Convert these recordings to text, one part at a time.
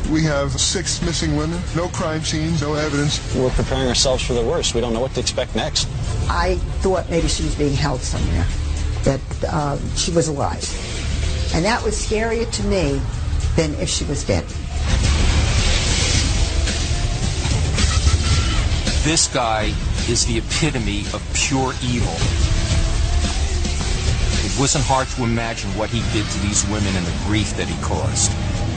We have 6 missing women, no crime scenes, no evidence. We're preparing ourselves for the worst. We don't know what to expect next. I thought maybe she was being held somewhere, that she was alive. And that was scarier to me than if she was dead. This guy is the epitome of pure evil. It wasn't hard to imagine what he did to these women and the grief that he caused.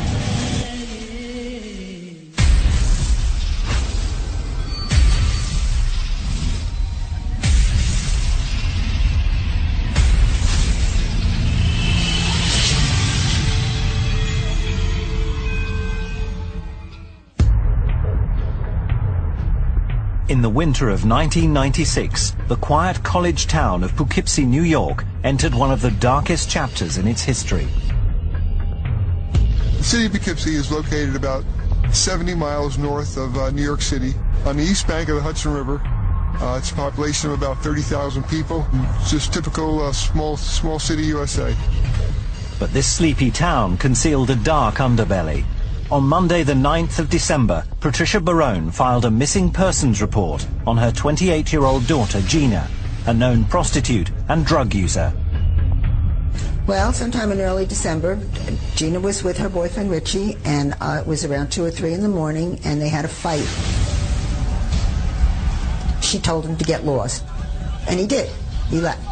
In the winter of 1996, the quiet college town of Poughkeepsie, New York, entered one of the darkest chapters in its history. The city of Poughkeepsie is located about 70 miles north of New York City, on the east bank of the Hudson River. It's a population of about 30,000 people. It's just typical small city USA. But this sleepy town concealed a dark underbelly. On Monday, the 9th of December, Patricia Barone filed a missing persons report on her 28-year-old daughter, Gina, a known prostitute and drug user. Well, sometime in early December, Gina was with her boyfriend, Richie, and it was around 2 or 3 in the morning, and they had a fight. She told him to get lost, and he did. He left.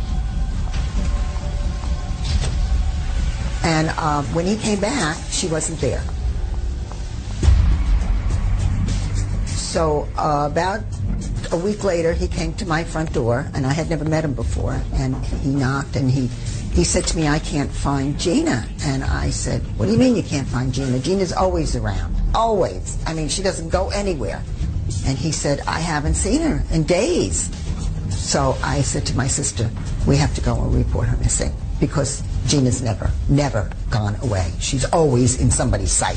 And when he came back, she wasn't there. So about a week later, he came to my front door, and I had never met him before, and he knocked, and he said to me, "I can't find Gina." And I said, "What do you mean you can't find Gina? Gina's always around, always. I mean, she doesn't go anywhere." And he said, "I haven't seen her in days." So I said to my sister, "We have to go and report her missing, because Gina's never gone away. She's always in somebody's sight."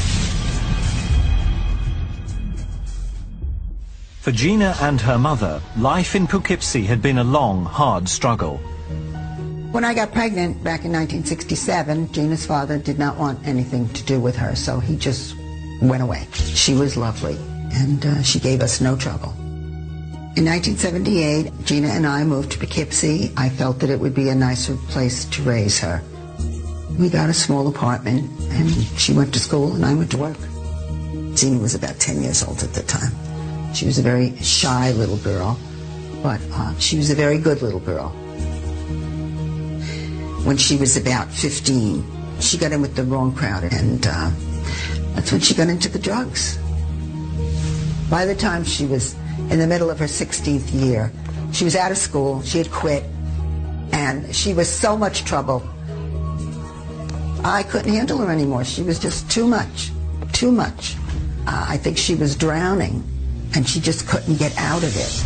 For Gina and her mother, life in Poughkeepsie had been a long, hard struggle. When I got pregnant back in 1967, Gina's father did not want anything to do with her, so he just went away. She was lovely, and she gave us no trouble. In 1978, Gina and I moved to Poughkeepsie. I felt that it would be a nicer place to raise her. We got a small apartment, and she went to school and I went to work. Gina was about 10 years old at the time. She was a very shy little girl, but she was a very good little girl. When she was about 15, she got in with the wrong crowd, and that's when she got into the drugs. By the time she was in the middle of her 16th year, she was out of school, she had quit, and she was so much trouble. I couldn't handle her anymore. She was just too much, too much. I think she was drowning, and she just couldn't get out of it.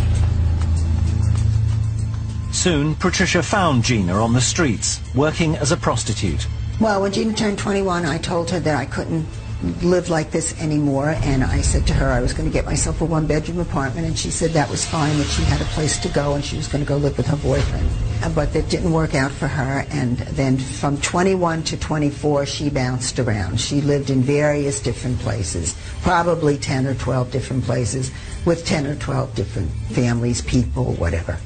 Soon, Patricia found Gina on the streets, working as a prostitute. Well, when Gina turned 21, I told her that I couldn't live like this anymore, and I said to her I was going to get myself a one-bedroom apartment, and she said that was fine, that she had a place to go, and she was going to go live with her boyfriend. But that didn't work out for her, and then from 21 to 24, she bounced around. She lived in various different places, probably 10 or 12 different places, with 10 or 12 different families, people, whatever.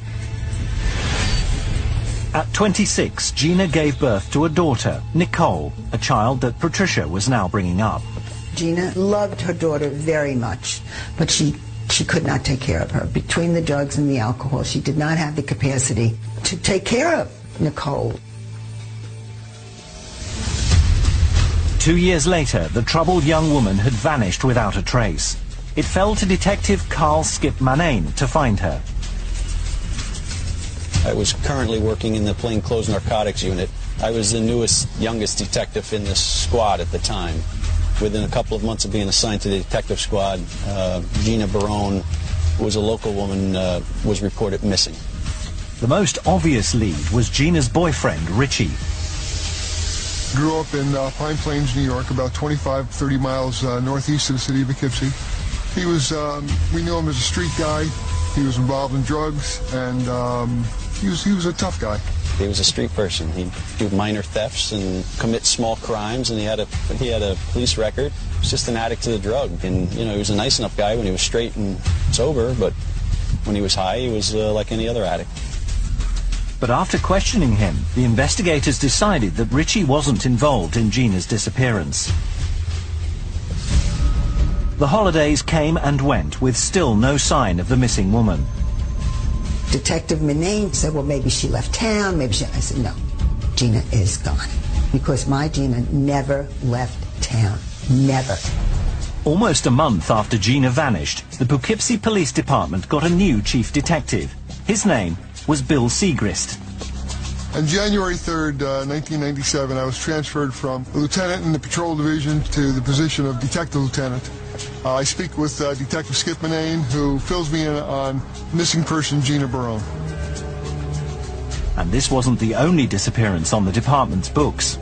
At 26, Gina gave birth to a daughter, Nicole, a child that Patricia was now bringing up. Gina loved her daughter very much, but she could not take care of her. Between the drugs and the alcohol, she did not have the capacity to take care of Nicole. 2 years later, the troubled young woman had vanished without a trace. It fell to Detective Carl Skip Manane to find her. I was currently working in the plainclothes narcotics unit. I was the youngest detective in the squad at the time. Within a couple of months of being assigned to the detective squad, Gina Barone, who was a local woman, was reported missing. The most obvious lead was Gina's boyfriend, Richie. Grew up in Pine Plains, New York, about 25-30 miles northeast of the city of Poughkeepsie. He was, we knew him as a street guy. He was involved in drugs, and he was a tough guy. He was a street person. He'd do minor thefts and commit small crimes, and he had a police record. He was just an addict to the drug, and he was a nice enough guy when he was straight and sober, but when he was high, he was like any other addict. But after questioning him, the investigators decided that Richie wasn't involved in Gina's disappearance. The holidays came and went with still no sign of the missing woman. Detective Minane said, well, maybe she left town, maybe she... I said, no, Gina is gone. Because my Gina never left town. Never. Almost a month after Gina vanished, the Poughkeepsie Police Department got a new chief detective. His name was Bill Segrist. On January 3rd, 1997, I was transferred from a lieutenant in the patrol division to the position of detective lieutenant. I speak with Detective Skip Minane, who fills me in on missing person Gina Barone. And this wasn't the only disappearance on the department's books.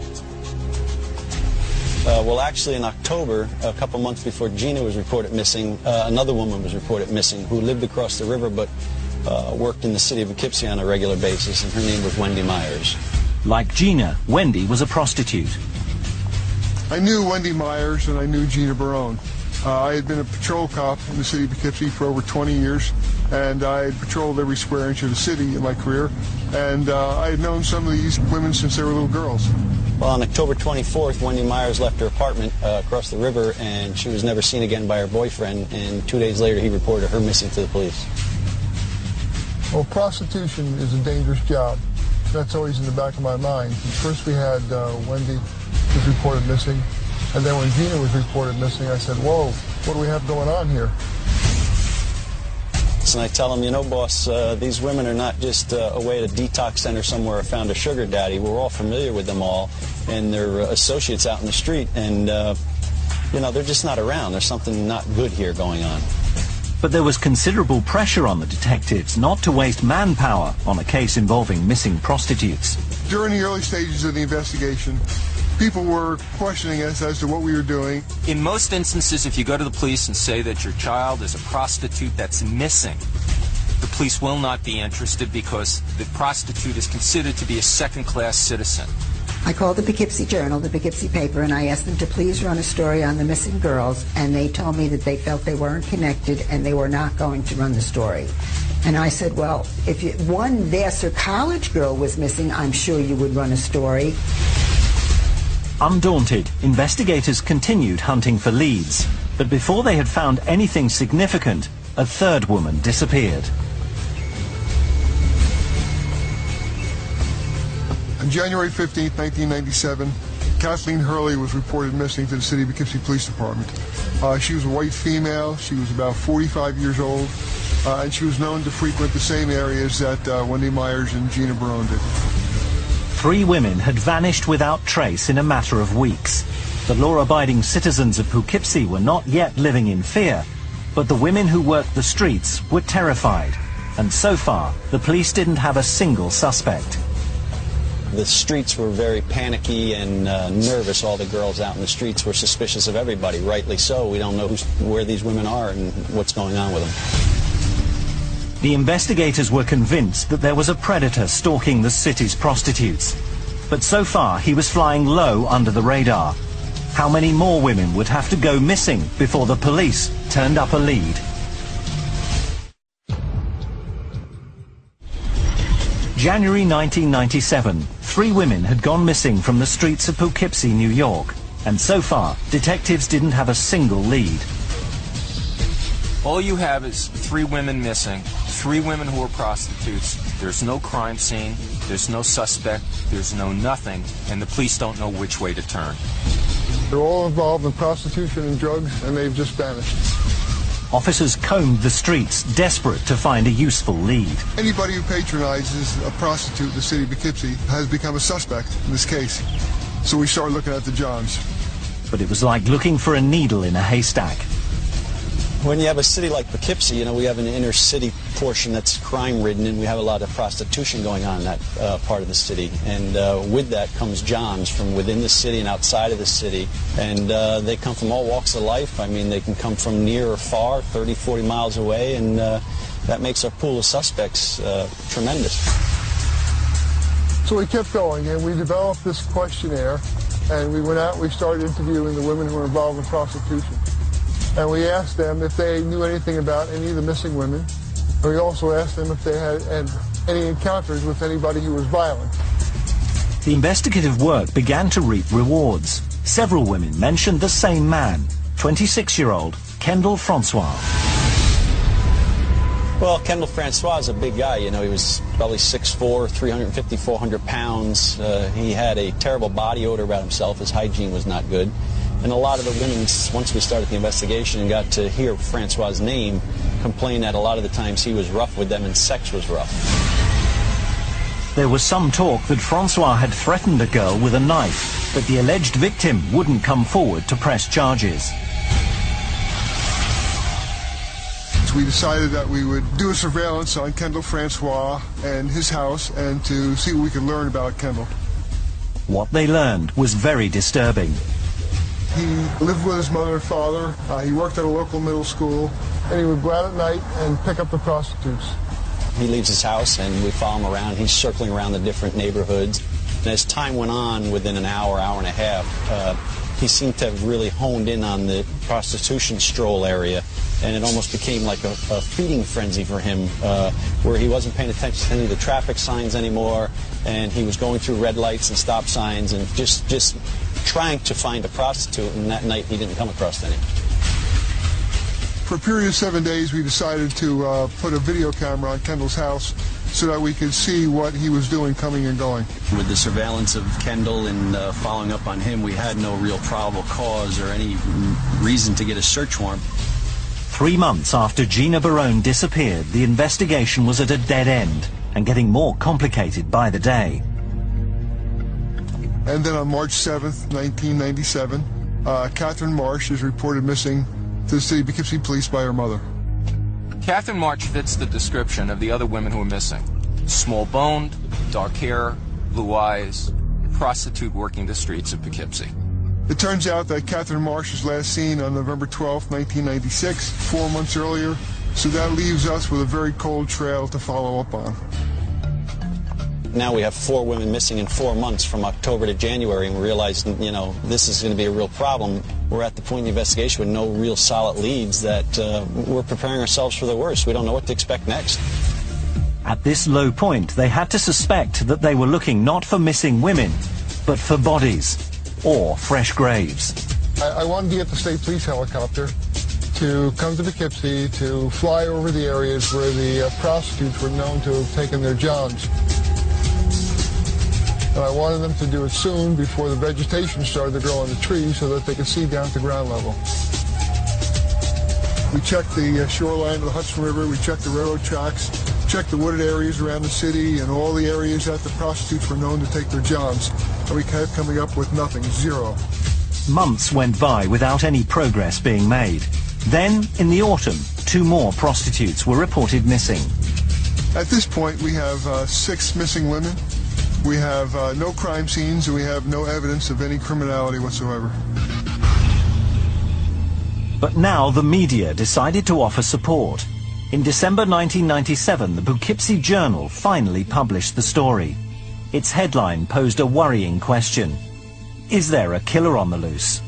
Well, actually, in October, a couple months before Gina was reported missing, another woman was reported missing who lived across the river but worked in the city of Poughkeepsie on a regular basis, and her name was Wendy Myers. Like Gina, Wendy was a prostitute. I knew Wendy Myers and I knew Gina Barone. I had been a patrol cop in the city of Poughkeepsie for over 20 years, and I had patrolled every square inch of the city in my career, and I had known some of these women since they were little girls. Well, on October 24th, Wendy Myers left her apartment across the river, and she was never seen again by her boyfriend, and 2 days later he reported her missing to the police. Well, prostitution is a dangerous job. That's always in the back of my mind. First we had Wendy was reported missing, and then when Gina was reported missing, I said, whoa, what do we have going on here? And I tell them, boss, these women are not just away at a detox center somewhere or found a sugar daddy. We're all familiar with them all, and they're associates out in the street, and, they're just not around. There's something not good here going on. But there was considerable pressure on the detectives not to waste manpower on a case involving missing prostitutes. During the early stages of the investigation, people were questioning us as to what we were doing. In most instances, if you go to the police and say that your child is a prostitute that's missing, the police will not be interested because the prostitute is considered to be a second-class citizen. I called the Poughkeepsie Journal, the Poughkeepsie paper, and I asked them to please run a story on the missing girls, and they told me that they felt they weren't connected and they were not going to run the story. And I said, well, if one Vassar College girl was missing, I'm sure you would run a story. Undaunted, investigators continued hunting for leads, but before they had found anything significant, a third woman disappeared. On January 15, 1997, Kathleen Hurley was reported missing to the City of Poughkeepsie Police Department. She was a white female. She was about 45 years old, and she was known to frequent the same areas that Wendy Myers and Gina Barone did. 3 women had vanished without trace in a matter of weeks. The law-abiding citizens of Poughkeepsie were not yet living in fear, but the women who worked the streets were terrified. And so far, the police didn't have a single suspect. The streets were very panicky and nervous. All the girls out in the streets were suspicious of everybody, rightly so. We don't know where these women are and what's going on with them. The investigators were convinced that there was a predator stalking the city's prostitutes. But so far, he was flying low under the radar. How many more women would have to go missing before the police turned up a lead? January 1997, 3 women had gone missing from the streets of Poughkeepsie, New York. And so far, detectives didn't have a single lead. All you have is 3 women missing, 3 women who are prostitutes. There's no crime scene, there's no suspect, there's no nothing, and the police don't know which way to turn. They're all involved in prostitution and drugs, and they've just vanished. Officers combed the streets, desperate to find a useful lead. Anybody who patronizes a prostitute in the city of Poughkeepsie has become a suspect in this case. So we started looking at the Johns. But it was like looking for a needle in a haystack. When you have a city like Poughkeepsie, we have an inner city portion that's crime-ridden, and we have a lot of prostitution going on in that part of the city. And with that comes Johns from within the city and outside of the city. And they come from all walks of life. I mean, they can come from near or far, 30, 40 miles away, and that makes our pool of suspects tremendous. So we kept going, and we developed this questionnaire, and we went out and we started interviewing the women who were involved in prostitution. And we asked them if they knew anything about any of the missing women. And we also asked them if they had any encounters with anybody who was violent. The investigative work began to reap rewards. Several women mentioned the same man, 26-year-old Kendall Francois. Well, Kendall Francois is a big guy. You know, he was probably 6'4", 350, 400 pounds. He had a terrible body odor about himself. His hygiene was not good. And a lot of the women, once we started the investigation and got to hear Francois' name, complained that a lot of the times he was rough with them and sex was rough. There was some talk that Francois had threatened a girl with a knife, but the alleged victim wouldn't come forward to press charges. We decided that we would do a surveillance on Kendall Francois and his house and to see what we could learn about Kendall. What they learned was very disturbing. He lived with his mother and father. He worked at a local middle school, and he would go out at night and pick up the prostitutes. He leaves his house and we follow him around. He's circling around the different neighborhoods. And as time went on, within an hour, hour and a half, he seemed to have really honed in on the prostitution stroll area. And it almost became like a feeding frenzy for him, where he wasn't paying attention to any of the traffic signs anymore, and he was going through red lights and stop signs and just trying to find a prostitute, and that night he didn't come across any. For a period of 7 days, we decided to put a video camera on Kendall's house so that we could see what he was doing coming and going. With the surveillance of Kendall and following up on him, we had no real probable cause or any reason to get a search warrant. 3 months after Gina Barone disappeared, the investigation was at a dead end and getting more complicated by the day. And then on March 7th, 1997, Catherine Marsh is reported missing to the City of Poughkeepsie Police by her mother. Catherine Marsh fits the description of the other women who are missing. Small-boned, dark hair, blue eyes, prostitute working the streets of Poughkeepsie. It turns out that Catherine Marsh was last seen on November 12, 1996, 4 months earlier, so that leaves us with a very cold trail to follow up on. Now we have 4 women missing in 4 months from October to January, and we realize, you know, this is going to be a real problem. We're at the point in the investigation with no real solid leads that we're preparing ourselves for the worst. We don't know what to expect next. At this low point, they had to suspect that they were looking not for missing women, but for bodies or fresh graves. I wanted to get the state police helicopter to come to Poughkeepsie to fly over the areas where the prostitutes were known to have taken their johns. And I wanted them to do it soon before the vegetation started to grow on the trees so that they could see down to ground level. We checked the shoreline of the Hudson River, we checked the railroad tracks, checked the wooded areas around the city and all the areas that the prostitutes were known to take their johns. And we kept coming up with nothing, zero. Months went by without any progress being made. Then, in the autumn, 2 more prostitutes were reported missing. At this point, we have 6 missing women. We have no crime scenes, and we have no evidence of any criminality whatsoever. But now the media decided to offer support. In December 1997, the Poughkeepsie Journal finally published the story. Its headline posed a worrying question. Is there a killer on the loose?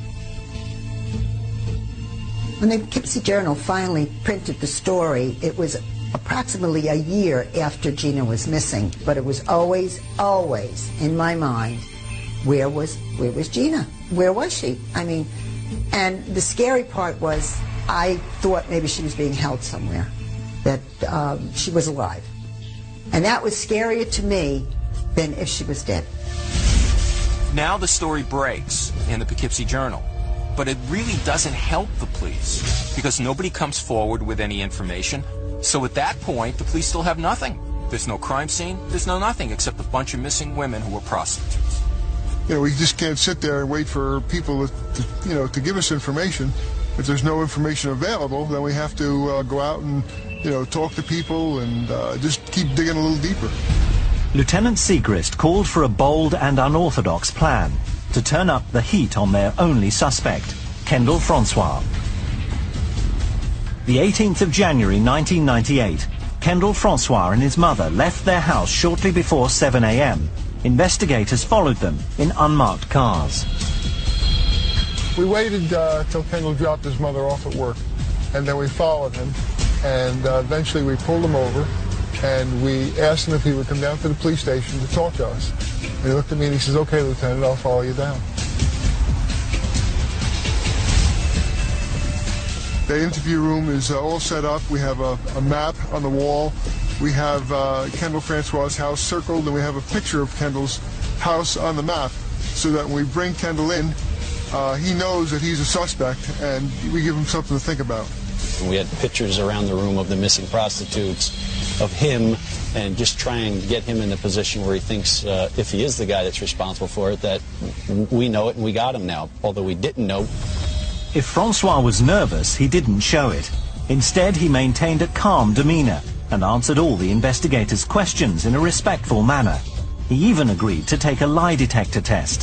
When the Poughkeepsie Journal finally printed the story, it was approximately a year after Gina was missing, but it was always in my mind, where was Gina? Where was she? I mean, and the scary part was I thought maybe she was being held somewhere, that she was alive. And that was scarier to me than if she was dead. Now the story breaks in the Poughkeepsie Journal, but it really doesn't help the police because nobody comes forward with any information. So at that point, the police still have nothing. There's no crime scene, there's no nothing except a bunch of missing women who were prostitutes. You know, we just can't sit there and wait for people to give us information. If there's no information available, then we have to go out and, talk to people and just keep digging a little deeper. Lieutenant Segrist called for a bold and unorthodox plan to turn up the heat on their only suspect, Kendall Francois. The 18th of January 1998, Kendall Francois and his mother left their house shortly before 7 a.m. Investigators followed them in unmarked cars. We waited till Kendall dropped his mother off at work, and then we followed him, and eventually we pulled him over, and we asked him if he would come down to the police station to talk to us. And he looked at me and he says, "Okay, Lieutenant, I'll follow you down." The interview room is all set up. We have a map on the wall. We have Kendall Francois' house circled, and we have a picture of Kendall's house on the map, so that when we bring Kendall in, he knows that he's a suspect, and we give him something to think about. We had pictures around the room of the missing prostitutes, of him, and just try and get him in a position where he thinks, if he is the guy that's responsible for it, that we know it and we got him now, although we didn't know. If Francois was nervous, he didn't show it. Instead, he maintained a calm demeanor and answered all the investigators' questions in a respectful manner. He even agreed to take a lie detector test.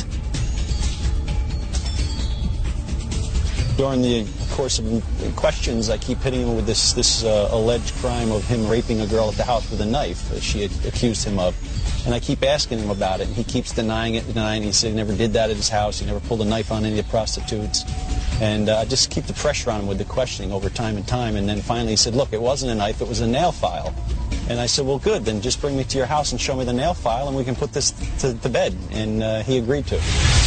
During the course of questions, I keep hitting him with this alleged crime of him raping a girl at the house with a knife that she had accused him of. And I keep asking him about it, and he keeps denying it, denying it. He said he never did that at his house. He never pulled a knife on any of the prostitutes. And I just keep the pressure on him with the questioning over time and time. And then finally he said, "Look, it wasn't a knife, it was a nail file." And I said, "Well, good, then just bring me to your house and show me the nail file, and we can put this to bed." And he agreed to.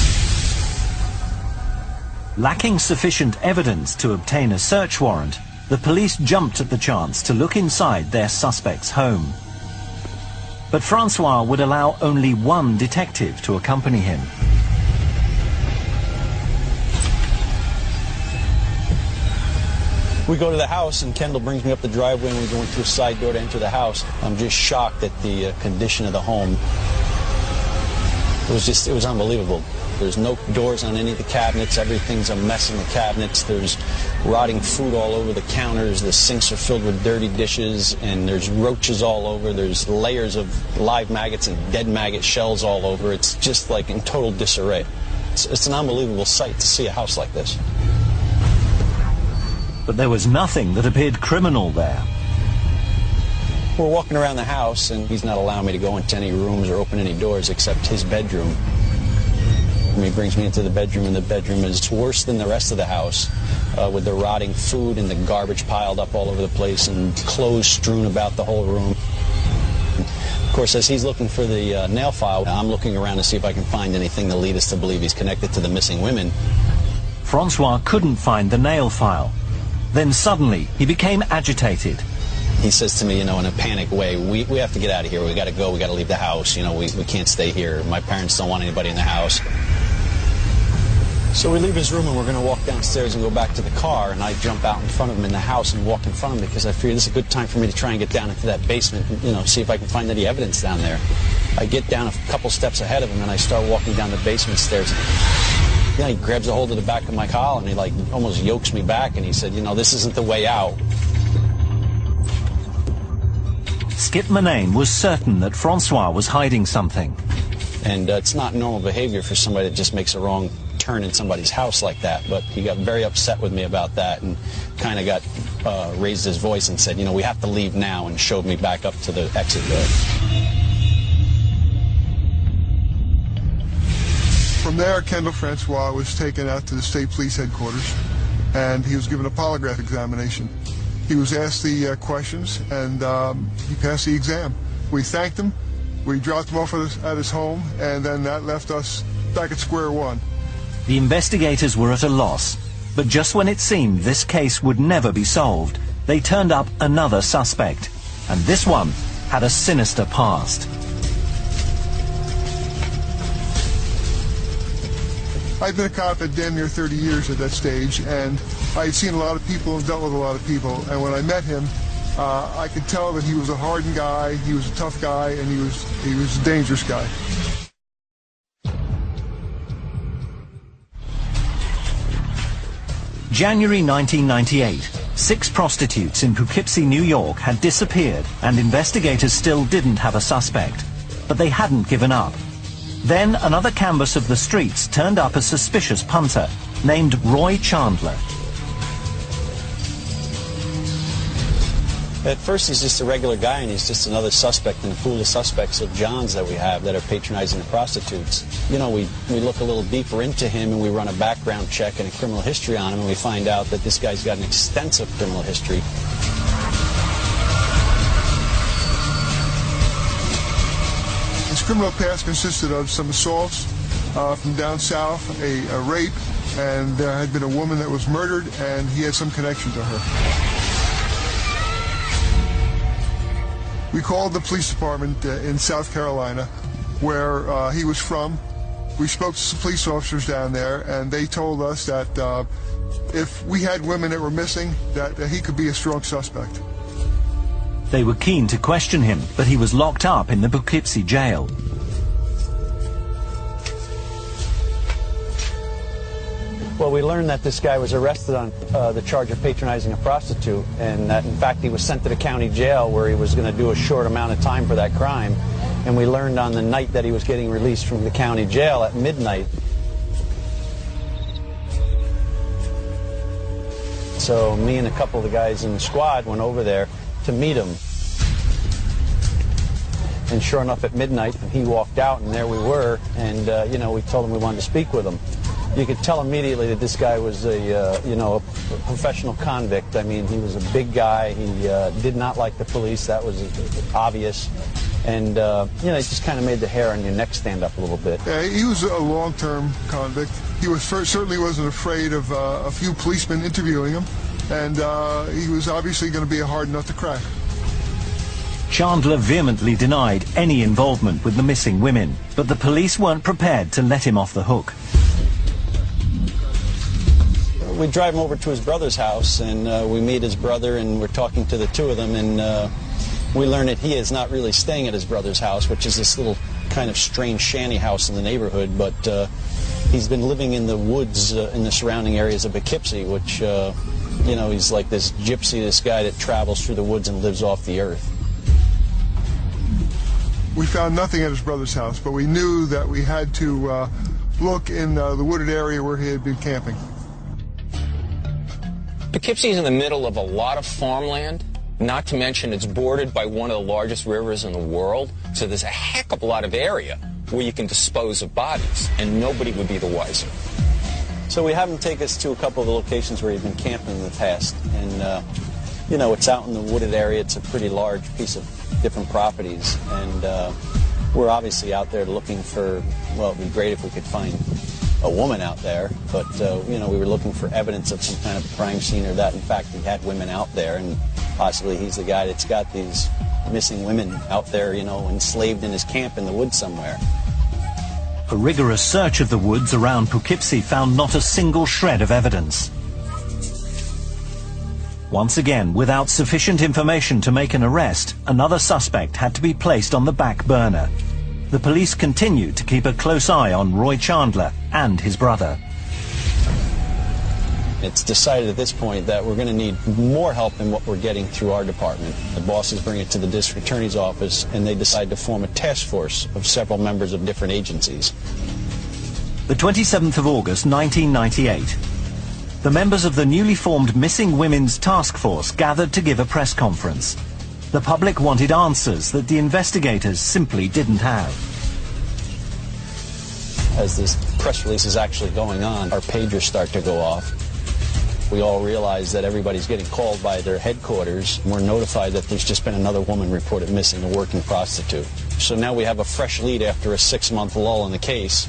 Lacking sufficient evidence to obtain a search warrant, the police jumped at the chance to look inside their suspect's home. But Francois would allow only one detective to accompany him. We go to the house, and Kendall brings me up the driveway, and we go into a side door to enter the house. I'm just shocked at the condition of the home. It was unbelievable. There's no doors on any of the cabinets. Everything's a mess in the cabinets. There's rotting food all over the counters. The sinks are filled with dirty dishes, and there's roaches all over. There's layers of live maggots and dead maggot shells all over. It's just like in total disarray. It's an unbelievable sight to see a house like this. But there was nothing that appeared criminal there. We're walking around the house, and he's not allowing me to go into any rooms or open any doors except his bedroom. And he brings me into the bedroom, and the bedroom is worse than the rest of the house, with the rotting food and the garbage piled up all over the place and clothes strewn about the whole room. Of course, as he's looking for the nail file, I'm looking around to see if I can find anything to lead us to believe he's connected to the missing women. Francois couldn't find the nail file. Then suddenly, he became agitated. He says to me, in a panic way, we have to get out of here. We got to go. We got to leave the house. We can't stay here. My parents don't want anybody in the house. So we leave his room, and we're going to walk downstairs and go back to the car, and I jump out in front of him in the house and walk in front of him because I figure this is a good time for me to try and get down into that basement and, see if I can find any evidence down there. I get down a couple steps ahead of him, and I start walking down the basement stairs. He grabs a hold of the back of my collar, and he almost yokes me back, and he said, this isn't the way out. Skip Murnane was certain that Francois was hiding something. And it's not normal behavior for somebody that just makes a wrong turn in somebody's house like that, but he got very upset with me about that and kind of got raised his voice and said, we have to leave now, and showed me back up to the exit door. From there, Kendall Francois was taken out to the state police headquarters, and he was given a polygraph examination. He was asked the questions, and he passed the exam. We thanked him, we dropped him off at his home, and then that left us back at square one. The investigators were at a loss, but just when it seemed this case would never be solved, they turned up another suspect, and this one had a sinister past. I'd been a cop at damn near 30 years at that stage, and I had seen a lot of people and dealt with a lot of people, and when I met him, I could tell that he was a hardened guy, he was a tough guy, and he was a dangerous guy. January 1998, 6 prostitutes in Poughkeepsie, New York had disappeared, and investigators still didn't have a suspect. But they hadn't given up. Then another canvass of the streets turned up a suspicious punter named Roy Chandler. At first, he's just a regular guy, and he's just another suspect in the pool of suspects of Johns that we have that are patronizing the prostitutes. You know, we look a little deeper into him, and we run a background check and a criminal history on him, and we find out that this guy's got an extensive criminal history. His criminal past consisted of some assaults from down south, a rape, and there had been a woman that was murdered, and he had some connection to her. We called the police department in South Carolina, where he was from. We spoke to some police officers down there, and they told us that if we had women that were missing, that he could be a strong suspect. They were keen to question him, but he was locked up in the Poughkeepsie jail. Well, we learned that this guy was arrested on the charge of patronizing a prostitute, and that, in fact, he was sent to the county jail where he was going to do a short amount of time for that crime. And we learned on the night that he was getting released from the county jail at midnight. So me and a couple of the guys in the squad went over there to meet him. And sure enough, at midnight, he walked out, and there we were. And, you know, we told him we wanted to speak with him. You could tell immediately that this guy was a professional convict. I mean, he was a big guy. He did not like the police. That was obvious. And, you know, it just kind of made the hair on your neck stand up a little bit. He was a long-term convict. He was certainly wasn't afraid of a few policemen interviewing him. And he was obviously going to be a hard nut to crack. Chandler vehemently denied any involvement with the missing women, but the police weren't prepared to let him off the hook. We drive him over to his brother's house, and we meet his brother, and we're talking to the two of them, and we learn that he is not really staying at his brother's house, which is this little kind of strange shanty house in the neighborhood, but he's been living in the woods in the surrounding areas of Poughkeepsie, which, you know, he's like this gypsy, this guy that travels through the woods and lives off the earth. We found nothing at his brother's house, but we knew that we had to look in the wooded area where he had been camping. Poughkeepsie is in the middle of a lot of farmland, not to mention it's bordered by one of the largest rivers in the world, so there's a heck of a lot of area where you can dispose of bodies, and nobody would be the wiser. So we have him take us to a couple of the locations where he's been camping in the past, and, you know, it's out in the wooded area. It's a pretty large piece of different properties, and we're obviously out there looking for, well, it'd be great if we could find a woman out there, but, you know, we were looking for evidence of some kind of crime scene or that, in fact, he had women out there, and possibly he's the guy that's got these missing women out there, you know, enslaved in his camp in the woods somewhere. A rigorous search of the woods around Poughkeepsie found not a single shred of evidence. Once again, without sufficient information to make an arrest, another suspect had to be placed on the back burner. The police continued to keep a close eye on Roy Chandler and his brother. It's decided at this point that we're going to need more help than what we're getting through our department. The bosses bring it to the district attorney's office, and they decide to form a task force of several members of different agencies. The 27th of August, 1998. The members of the newly formed Missing Women's Task Force gathered to give a press conference. The public wanted answers that the investigators simply didn't have. As this press release is actually going on, our pagers start to go off. We all realize that everybody's getting called by their headquarters. We're notified that there's just been another woman reported missing, a working prostitute. So now we have a fresh lead after a 6-month lull in the case.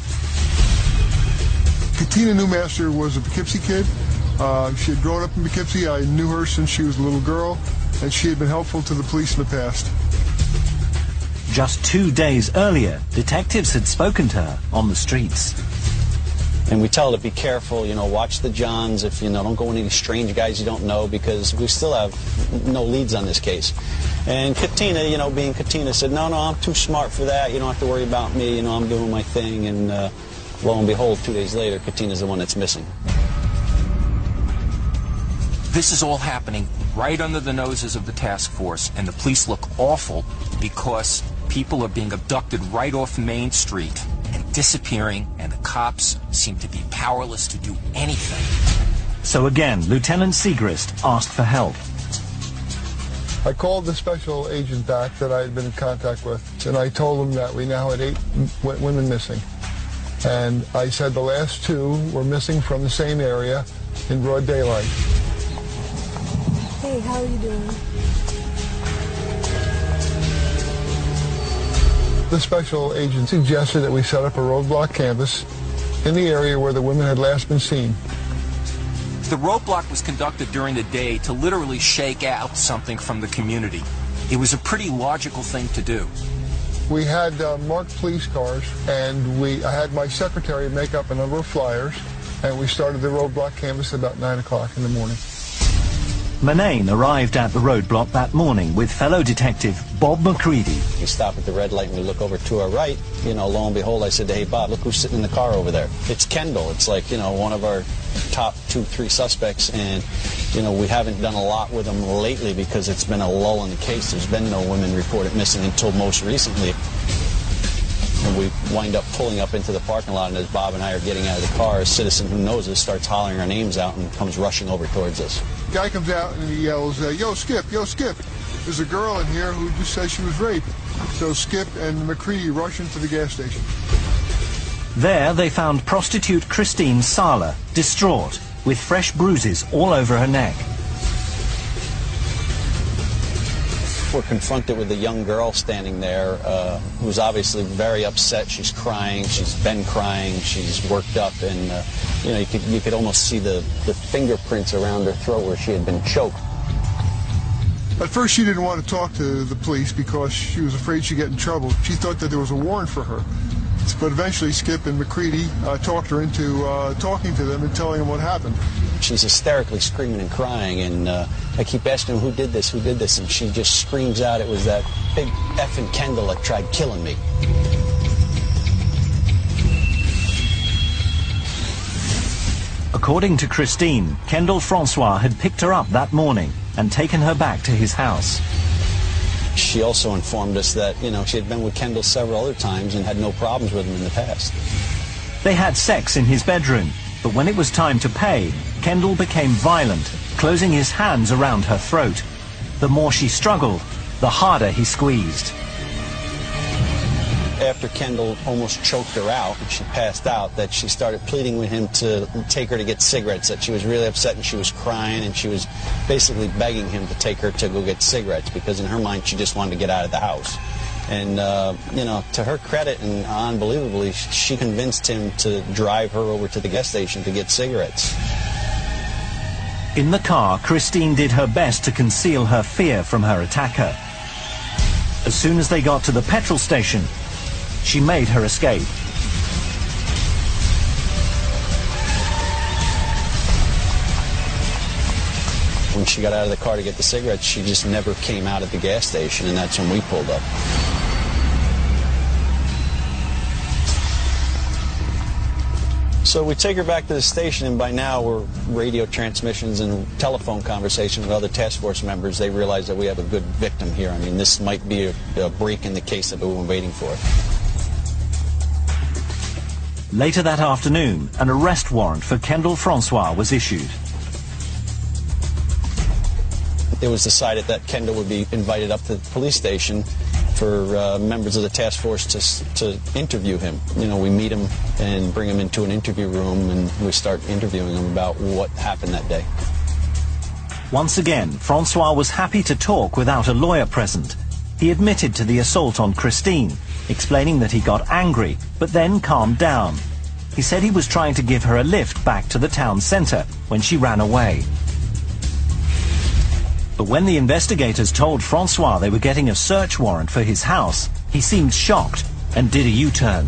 Katina Newmaster was a Poughkeepsie kid. She had grown up in Poughkeepsie. I knew her since she was a little girl, and she had been helpful to the police in the past. Just 2 days earlier, detectives had spoken to her on the streets. And we tell her to be careful, you know, watch the Johns, if, you know, don't go with any strange guys you don't know, because we still have no leads on this case. And Katina, you know, being Katina, said, no, I'm too smart for that. You don't have to worry about me. You know, I'm doing my thing. And lo and behold, 2 days later, Katina's the one that's missing. This is all happening right under the noses of the task force, and the police look awful because people are being abducted right off Main Street and disappearing, and the cops seem to be powerless to do anything. So again, Lieutenant Segrist asked for help. I called the special agent back that I had been in contact with, and I told him that we now had 8 women missing. And I said the last 2 were missing from the same area in broad daylight. Hey, how are you doing? The special agent suggested that we set up a roadblock canvas in the area where the women had last been seen. The roadblock was conducted during the day to literally shake out something from the community. It was a pretty logical thing to do. We had marked police cars, and I had my secretary make up a number of flyers, and we started the roadblock canvas at about 9 o'clock in the morning. Murnane arrived at the roadblock that morning with fellow detective Bob McCready. We stop at the red light and we look over to our right. You know, lo and behold, I said, hey, Bob, look who's sitting in the car over there. It's Kendall. It's like, you know, one of our top 2-3 suspects, and, you know, we haven't done a lot with them lately because it's been a lull in the case. There's been no women reported missing until most recently. And we wind up pulling up into the parking lot, and as Bob and I are getting out of the car, a citizen who knows us starts hollering our names out and comes rushing over towards us. The guy comes out and he yells, yo, Skip, there's a girl in here who just said she was raped. So Skip and McCready rush into the gas station. There they found prostitute Christine Sala, distraught, with fresh bruises all over her neck. We're confronted with a young girl standing there who's obviously very upset. She's crying. She's been crying. She's worked up, and you know, you could almost see the fingerprints around her throat where she had been choked. At first, she didn't want to talk to the police because she was afraid she'd get in trouble. She thought that there was a warrant for her. But eventually, Skip and McCready talked her into talking to them and telling them what happened. She's hysterically screaming and crying, and I keep asking her, who did this, and she just screams out, it was that big effing Kendall that tried killing me. According to Christine, Kendall Francois had picked her up that morning and taken her back to his house. She also informed us that, you know, she had been with Kendall several other times and had no problems with him in the past. They had sex in his bedroom, but when it was time to pay, Kendall became violent, closing his hands around her throat. The more she struggled, the harder he squeezed. After Kendall almost choked her out and she passed out, that she started pleading with him to take her to get cigarettes, that she was really upset and she was crying, and she was basically begging him to take her to go get cigarettes because in her mind she just wanted to get out of the house. And, you know, to her credit and unbelievably, she convinced him to drive her over to the gas station to get cigarettes. In the car, Christine did her best to conceal her fear from her attacker. As soon as they got to the petrol station, she made her escape. When she got out of the car to get the cigarettes, she just never came out at the gas station, and that's when we pulled up. So we take her back to the station, and by now we're radio transmissions and telephone conversations with other task force members. They realize that we have a good victim here. I mean, this might be a break in the case that we've been waiting for. Later that afternoon, an arrest warrant for Kendall Francois was issued. It was decided that Kendall would be invited up to the police station for members of the task force to interview him. You know, we meet him and bring him into an interview room, and we start interviewing him about what happened that day. Once again, Francois was happy to talk without a lawyer present. He admitted to the assault on Christine, explaining that he got angry, but then calmed down. He said he was trying to give her a lift back to the town centre when she ran away. But when the investigators told Francois they were getting a search warrant for his house, he seemed shocked and did a U-turn.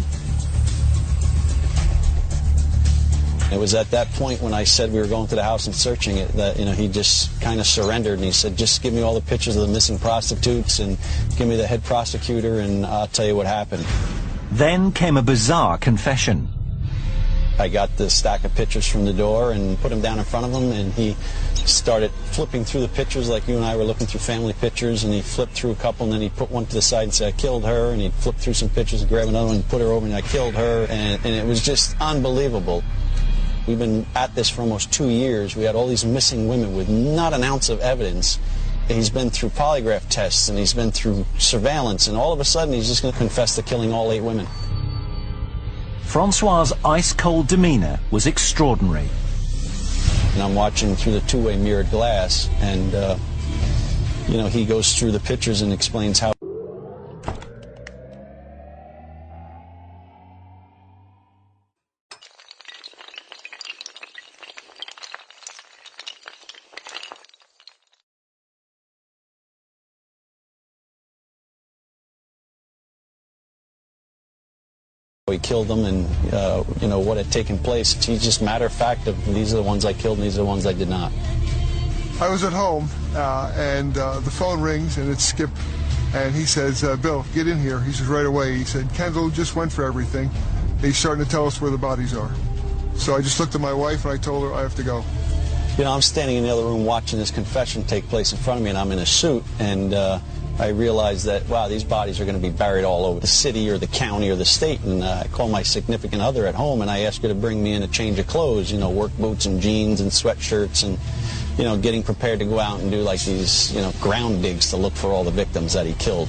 It was at that point when I said we were going to the house and searching it that, you know, he just kind of surrendered, and he said, just give me all the pictures of the missing prostitutes and give me the head prosecutor and I'll tell you what happened. Then came a bizarre confession. I got the stack of pictures from the door and put them down in front of him, and he started flipping through the pictures like you and I were looking through family pictures, and he flipped through a couple, and then he put one to the side and said, I killed her, and he flipped through some pictures and grabbed another one and put her over, and I killed her, and it was just unbelievable. We've been at this for almost 2 years. We had all these missing women with not an ounce of evidence, He's been through polygraph tests and he's been through surveillance, and all of a sudden he's just going to confess to killing all 8 women. Francois's ice-cold demeanor was extraordinary. And I'm watching through the two-way mirrored glass, and you know, he goes through the pictures and explains how he killed them, and you know, what had taken place. He's just matter of fact of, these are the ones I killed and these are the ones I did not. I was at home, and the phone rings, and it's Skip, and he says, Bill, get in here. He says right away, he said, Kendall just went for everything. He's starting to tell us where the bodies are. So I just looked at my wife, and I told her I have to go. You know, I'm standing in the other room watching this confession take place in front of me, and I'm in a suit, and I realized that, wow, these bodies are going to be buried all over the city or the county or the state. And I called my significant other at home, and I asked her to bring me in a change of clothes, you know, work boots and jeans and sweatshirts, and, you know, getting prepared to go out and do like these, you know, ground digs to look for all the victims that he killed.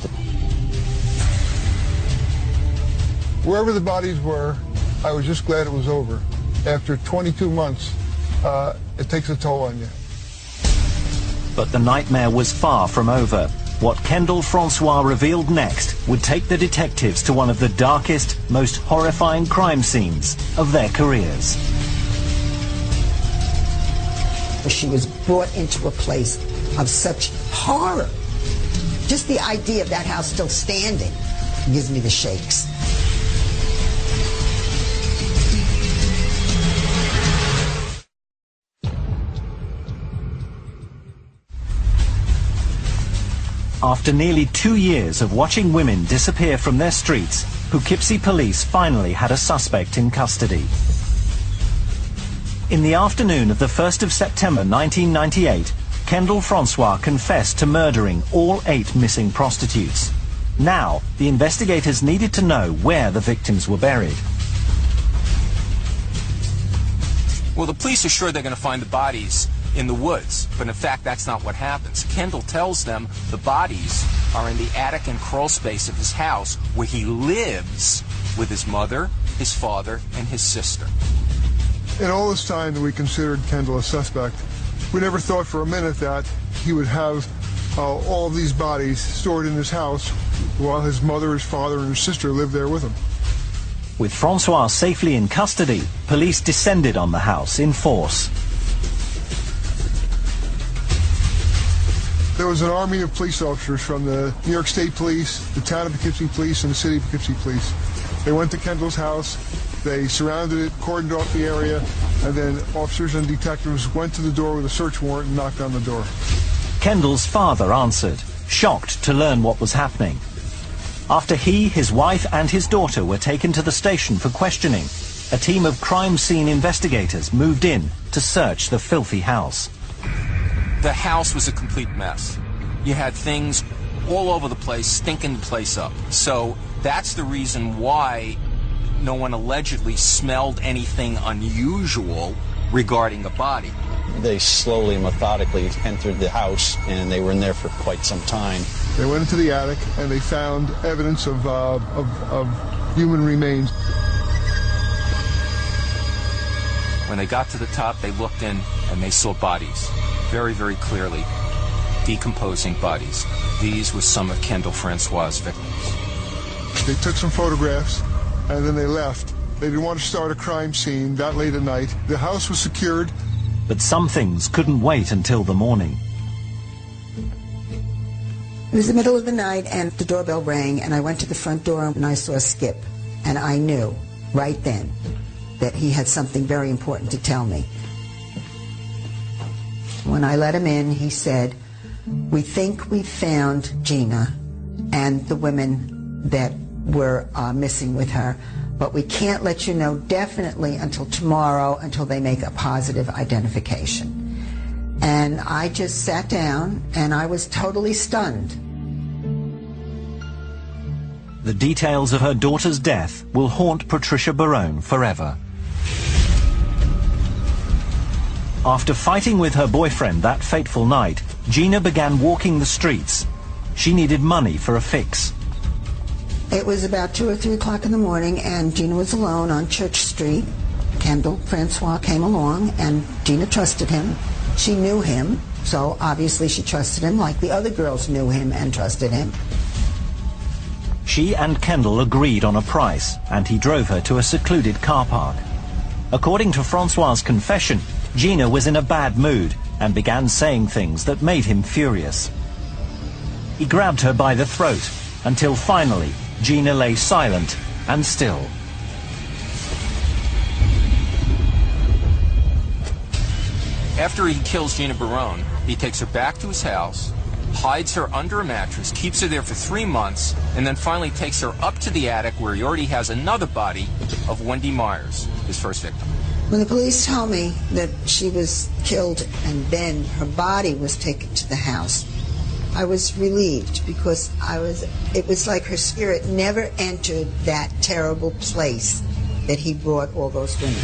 Wherever the bodies were, I was just glad it was over. After 22 months, it takes a toll on you. But the nightmare was far from over. What Kendall Francois revealed next would take the detectives to one of the darkest, most horrifying crime scenes of their careers. She was brought into a place of such horror. Just the idea of that house still standing gives me the shakes. After nearly 2 years of watching women disappear from their streets, Poughkeepsie police finally had a suspect in custody. In the afternoon of the 1st of September 1998, Kendall Francois confessed to murdering all 8 missing prostitutes. Now, the investigators needed to know where the victims were buried. Well, the police are sure they're going to find the bodies in the woods, but in fact that's not what happens. Kendall tells them the bodies are in the attic and crawl space of his house, where he lives with his mother, his father, and his sister. In all this time that we considered Kendall a suspect, we never thought for a minute that he would have all of these bodies stored in his house while his mother, his father, and his sister lived there with him. With Francois safely in custody, police descended on the house in force. There was an army of police officers from the New York State Police, the town of Poughkeepsie Police, and the city of Poughkeepsie Police. They went to Kendall's house, they surrounded it, cordoned off the area, and then officers and detectives went to the door with a search warrant and knocked on the door. Kendall's father answered, shocked to learn what was happening. After he, his wife, and his daughter were taken to the station for questioning, a team of crime scene investigators moved in to search the filthy house. The house was a complete mess. You had things all over the place, stinking the place up. So that's the reason why no one allegedly smelled anything unusual regarding the body. They slowly and methodically entered the house, and they were in there for quite some time. They went into the attic, and they found evidence of human remains. When they got to the top, they looked in, and they saw bodies. Very, very clearly, decomposing bodies. These were some of Kendall Francois' victims. They took some photographs, and then they left. They didn't want to start a crime scene that late at night. The house was secured. But some things couldn't wait until the morning. It was the middle of the night, and the doorbell rang, and I went to the front door, and I saw Skip. And I knew right then that he had something very important to tell me. When I let him in, he said, "We think we found Gina and the women that were missing with her, but we can't let you know definitely until tomorrow, until they make a positive identification." And I just sat down, and I was totally stunned. The details of her daughter's death will haunt Patricia Barone forever. After fighting with her boyfriend that fateful night, Gina began walking the streets. She needed money for a fix. It was about 2 or 3 o'clock in the morning, and Gina was alone on Church Street. Kendall Francois came along, and Gina trusted him. She knew him, so obviously she trusted him like the other girls knew him and trusted him. She and Kendall agreed on a price, and he drove her to a secluded car park. According to Francois's confession, Gina was in a bad mood and began saying things that made him furious. He grabbed her by the throat until finally Gina lay silent and still. After he kills Gina Barone, he takes her back to his house, hides her under a mattress, keeps her there for 3 months, and then finally takes her up to the attic where he already has another body of Wendy Myers, his first victim. When the police told me that she was killed and then her body was taken to the house, I was relieved because it was like her spirit never entered that terrible place that he brought all those women.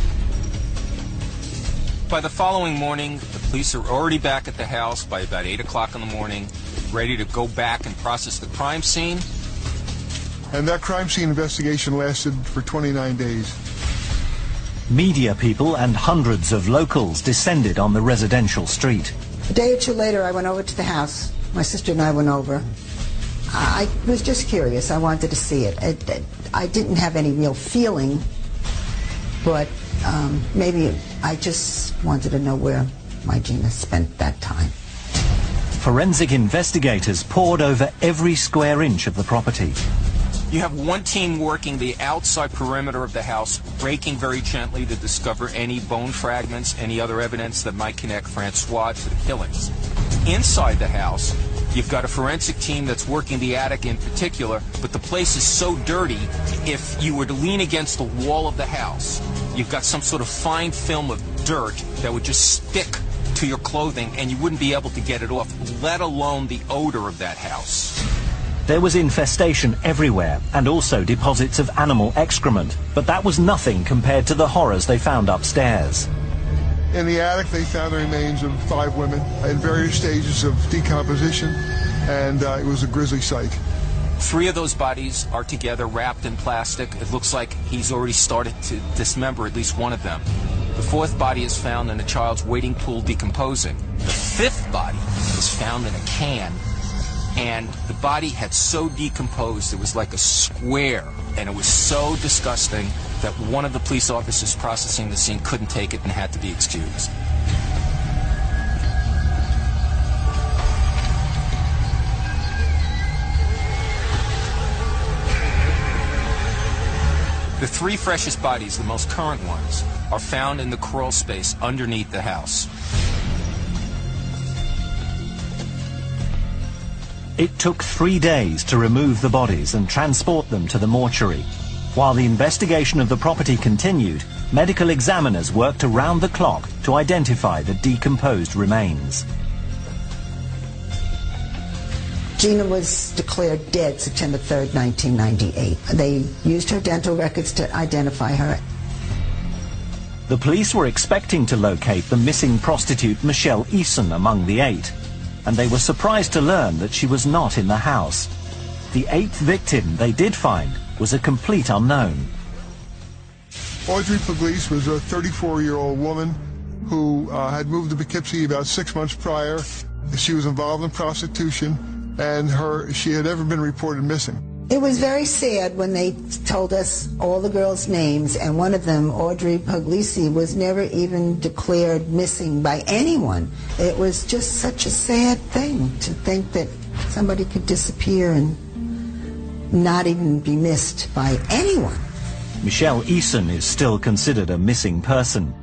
By the following morning, the police are already back at the house by about 8 o'clock in the morning, ready to go back and process the crime scene. And that crime scene investigation lasted for 29 days. Media people and hundreds of locals descended on the residential street. A day or two later, I went over to the house. My sister and I went over. I was just curious. I wanted to see it. I didn't have any real feeling, but maybe I just wanted to know where my Gina spent that time. Forensic investigators pored over every square inch of the property. You have one team working the outside perimeter of the house, breaking very gently to discover any bone fragments, any other evidence that might connect Francois to the killings. Inside the house, you've got a forensic team that's working the attic in particular, but the place is so dirty, if you were to lean against the wall of the house, you've got some sort of fine film of dirt that would just stick to your clothing and you wouldn't be able to get it off, let alone the odor of that house. There was infestation everywhere and also deposits of animal excrement, but that was nothing compared to the horrors they found upstairs. In the attic, they found the remains of 5 women in various stages of decomposition, and it was a grisly sight. 3 of those bodies are together, wrapped in plastic. It looks like he's already started to dismember at least one of them. The 4th body is found in a child's wading pool decomposing. The 5th body is found in a can, and the body had so decomposed it was like a square, and it was so disgusting that one of the police officers processing the scene couldn't take it and had to be excused. The 3 freshest bodies, the most current ones, are found in the crawl space underneath the house. It took 3 days to remove the bodies and transport them to the mortuary. While the investigation of the property continued, medical examiners worked around the clock to identify the decomposed remains. Gina was declared dead September 3rd, 1998. They used her dental records to identify her. The police were expecting to locate the missing prostitute Michelle Eason among the 8, and they were surprised to learn that she was not in the house. The 8th victim they did find was a complete unknown. Audrey Puglisi was a 34-year-old woman who had moved to Poughkeepsie about 6 months prior. She was involved in prostitution, and she had never been reported missing. It was very sad when they told us all the girls' names, and one of them, Audrey Puglisi, was never even declared missing by anyone. It was just such a sad thing to think that somebody could disappear and not even be missed by anyone. Michelle Eason is still considered a missing person.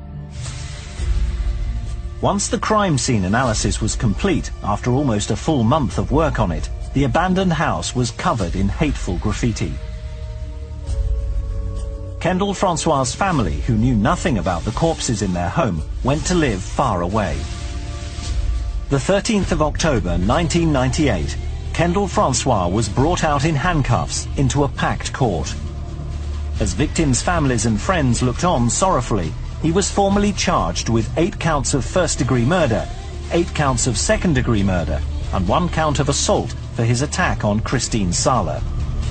Once the crime scene analysis was complete, after almost a full month of work on it, the abandoned house was covered in hateful graffiti. Kendall Francois's family, who knew nothing about the corpses in their home, went to live far away. The 13th of October 1998, Kendall Francois was brought out in handcuffs into a packed court. As victims' families and friends looked on sorrowfully, he was formally charged with 8 counts of first-degree murder 8 counts of second-degree murder and 1 count of assault for his attack on Christine Sala.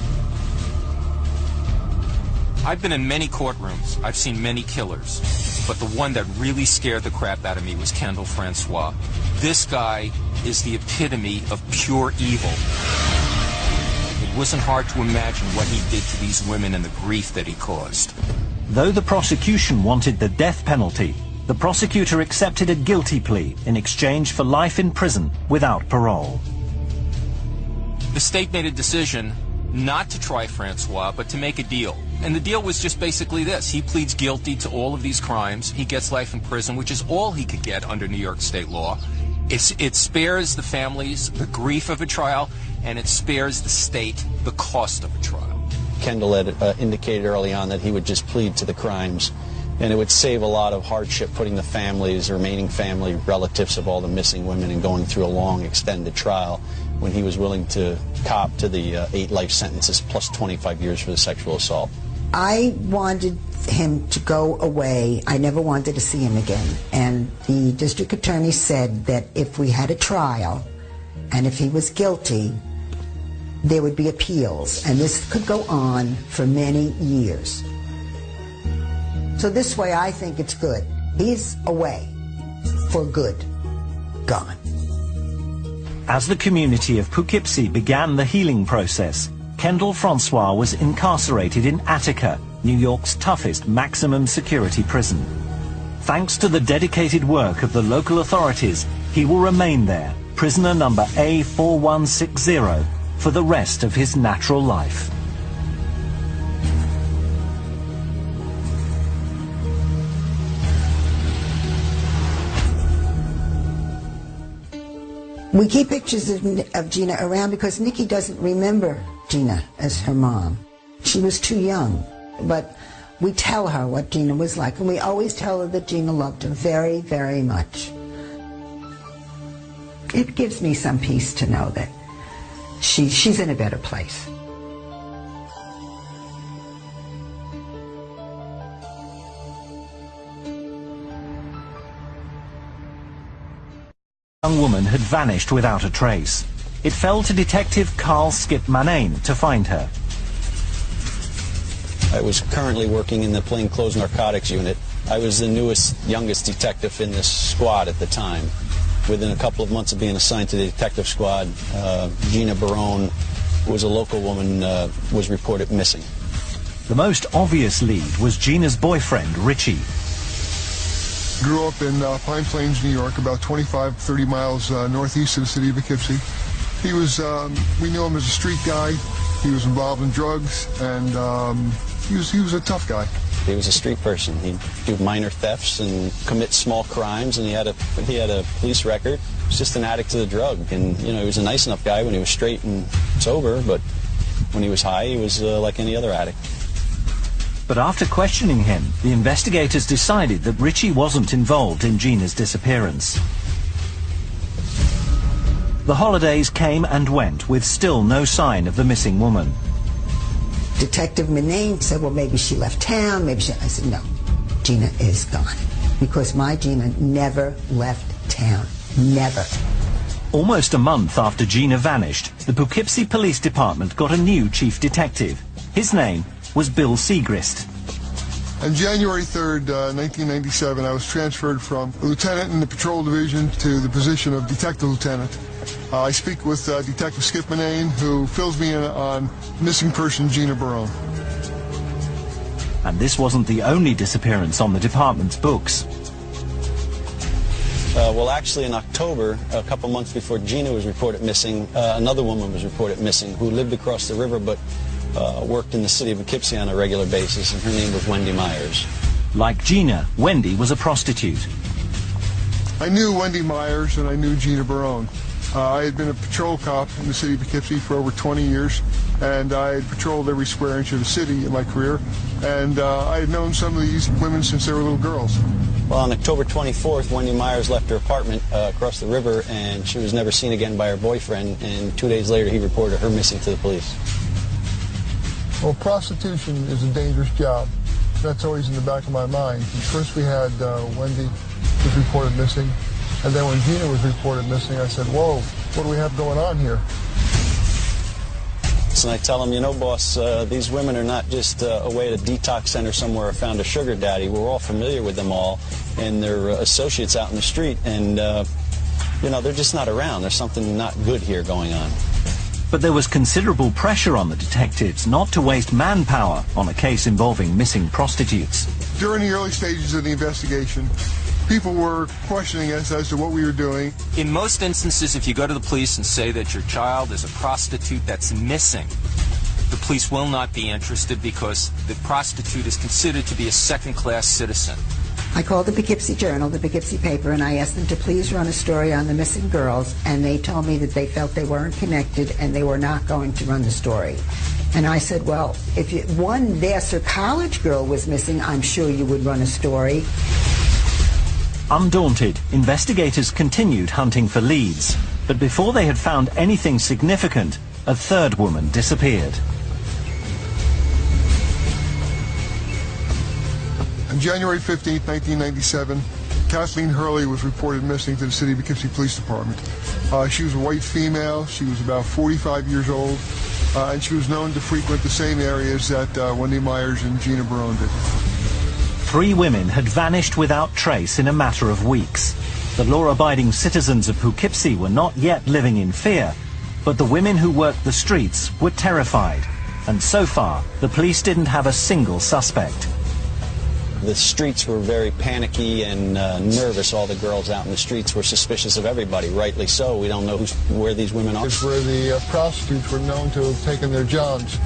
I've been in many courtrooms. I've seen many killers. But the one that really scared the crap out of me was Kendall Francois. This guy is the epitome of pure evil. It wasn't hard to imagine what he did to these women and the grief that he caused. Though the prosecution wanted the death penalty, the prosecutor accepted a guilty plea in exchange for life in prison without parole. The state made a decision not to try Francois, but to make a deal. And the deal was just basically this. He pleads guilty to all of these crimes. He gets life in prison, which is all he could get under New York state law. It spares the families the grief of a trial, and it spares the state the cost of a trial. Kendall had indicated early on that he would just plead to the crimes, and it would save a lot of hardship putting the families, remaining family, relatives of all the missing women and going through a long, extended trial when he was willing to cop to the 8 life sentences plus 25 years for the sexual assault. I wanted him to go away. I never wanted to see him again. And the district attorney said that if we had a trial and if he was guilty, there would be appeals. And this could go on for many years. So this way I think it's good. He's away for good. Gone. As the community of Poughkeepsie began the healing process, Kendall Francois was incarcerated in Attica, New York's toughest maximum security prison. Thanks to the dedicated work of the local authorities, he will remain there, prisoner number A4160, for the rest of his natural life. We keep pictures of Gina around because Nikki doesn't remember Gina as her mom. She was too young, but we tell her what Gina was like, and we always tell her that Gina loved her very, very much. It gives me some peace to know that she's in a better place. The young woman had vanished without a trace. It fell to Detective Carl Skip Manane to find her. I was currently working in the plainclothes narcotics unit. I was the youngest detective in this squad at the time. Within a couple of months of being assigned to the detective squad, Gina Barone, who was a local woman, was reported missing. The most obvious lead was Gina's boyfriend, Richie. Grew up in Pine Plains, New York, about 30 miles northeast of the city of Poughkeepsie. He was, we knew him as a street guy. He was involved in drugs, and he was a tough guy. He was a street person. He'd do minor thefts and commit small crimes, and he had a police record. He was just an addict to the drug, and he was a nice enough guy when he was straight and sober, but when he was high, he was like any other addict. But after questioning him, the investigators decided that Richie wasn't involved in Gina's disappearance. The holidays came and went with still no sign of the missing woman. Detective Manane said, well, maybe she left town, maybe she... I said, no, Gina is gone. Because my Gina never left town. Never. Almost a month after Gina vanished, the Poughkeepsie Police Department got a new chief detective. His name was Bill Segrist. On January 3rd, 1997, I was transferred from a lieutenant in the patrol division to the position of detective lieutenant. I speak with Detective Skip Manane, who fills me in on missing person Gina Barone. And this wasn't the only disappearance on the department's books. Well, actually, in October, a couple months before Gina was reported missing, another woman was reported missing who lived across the river but worked in the city of Poughkeepsie on a regular basis, and her name was Wendy Myers. Like Gina, Wendy was a prostitute. I knew Wendy Myers and I knew Gina Barone. I had been a patrol cop in the city of Poughkeepsie for over 20 years, and I had patrolled every square inch of the city in my career, and I had known some of these women since they were little girls. Well, on October 24th, Wendy Myers left her apartment across the river, and she was never seen again by her boyfriend, and 2 days later he reported her missing to the police. Well, prostitution is a dangerous job. That's always in the back of my mind. First we had Wendy was reported missing. And then when Gina was reported missing, I said, whoa, what do we have going on here? And I tell them, you know, boss, these women are not just away at a detox center somewhere or found a sugar daddy. We're all familiar with them all, and they're associates out in the street, and, you know, they're just not around. There's something not good here going on. But there was considerable pressure on the detectives not to waste manpower on a case involving missing prostitutes. During the early stages of the investigation, people were questioning us as to what we were doing. In most instances, if you go to the police and say that your child is a prostitute that's missing, the police will not be interested because the prostitute is considered to be a second-class citizen. I called the Poughkeepsie Journal, the Poughkeepsie paper, and I asked them to please run a story on the missing girls, and they told me that they felt they weren't connected and they were not going to run the story. And I said, well, if one Vassar College girl was missing, I'm sure you would run a story. Undaunted, investigators continued hunting for leads, but before they had found anything significant, a third woman disappeared. On January 15, 1997, Kathleen Hurley was reported missing to the City of Poughkeepsie Police Department. She was a white female. She was about 45 years old, and she was known to frequent the same areas that Wendy Myers and Gina Barone did. 3 women had vanished without trace in a matter of weeks. The law-abiding citizens of Poughkeepsie were not yet living in fear, but the women who worked the streets were terrified. And so far, the police didn't have a single suspect. The streets were very panicky and nervous. All the girls out in the streets were suspicious of everybody, rightly so. We don't know where these women are. It's where the prostitutes were known to have taken their johns.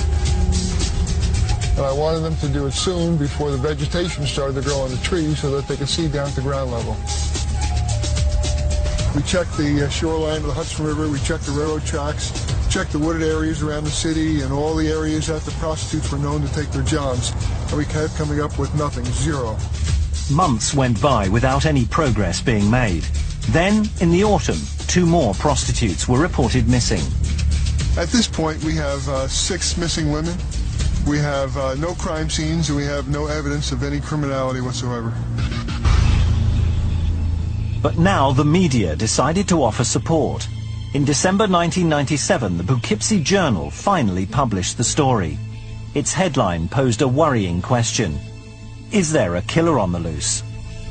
And I wanted them to do it soon before the vegetation started to grow on the trees so that they could see down to ground level. We checked the shoreline of the Hudson River, we checked the railroad tracks, checked the wooded areas around the city and all the areas that the prostitutes were known to take their johns. And we kept coming up with nothing, 0. Months went by without any progress being made. Then, in the autumn, 2 more prostitutes were reported missing. At this point, we have 6 missing women. We have no crime scenes, and we have no evidence of any criminality whatsoever. But now the media decided to offer support. In December 1997, the Poughkeepsie Journal finally published the story. Its headline posed a worrying question. Is there a killer on the loose?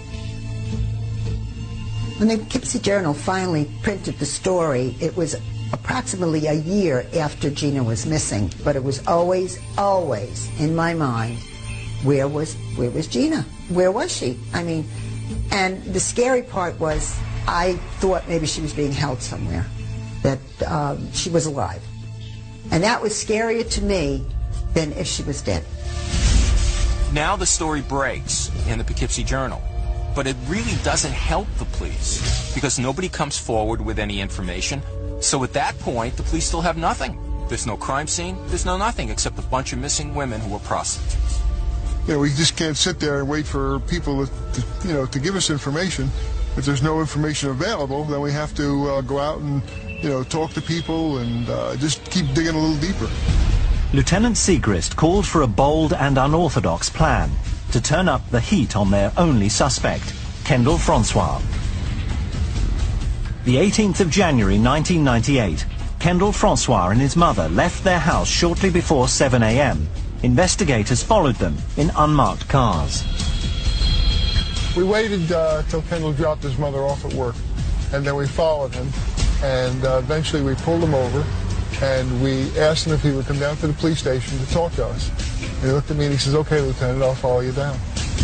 When the Poughkeepsie Journal finally printed the story, it was approximately a year after Gina was missing, but it was always in my mind, where was Gina? Where was she? I mean, and the scary part was I thought maybe she was being held somewhere, that she was alive. And that was scarier to me than if she was dead. Now the story breaks in the Poughkeepsie Journal, but it really doesn't help the police because nobody comes forward with any information. So at that point, the police still have nothing. There's no crime scene, there's no nothing except a bunch of missing women who were prostitutes. You know, we just can't sit there and wait for people to give us information. If there's no information available, then we have to go out and, talk to people and just keep digging a little deeper. Lieutenant Siegrist called for a bold and unorthodox plan to turn up the heat on their only suspect, Kendall Francois. The 18th of January 1998, Kendall Francois and his mother left their house shortly before 7 a.m. Investigators followed them in unmarked cars. We waited till Kendall dropped his mother off at work, and then we followed him, and eventually we pulled him over, and we asked him if he would come down to the police station to talk to us. And he looked at me and he says, "Okay, Lieutenant, I'll follow you down."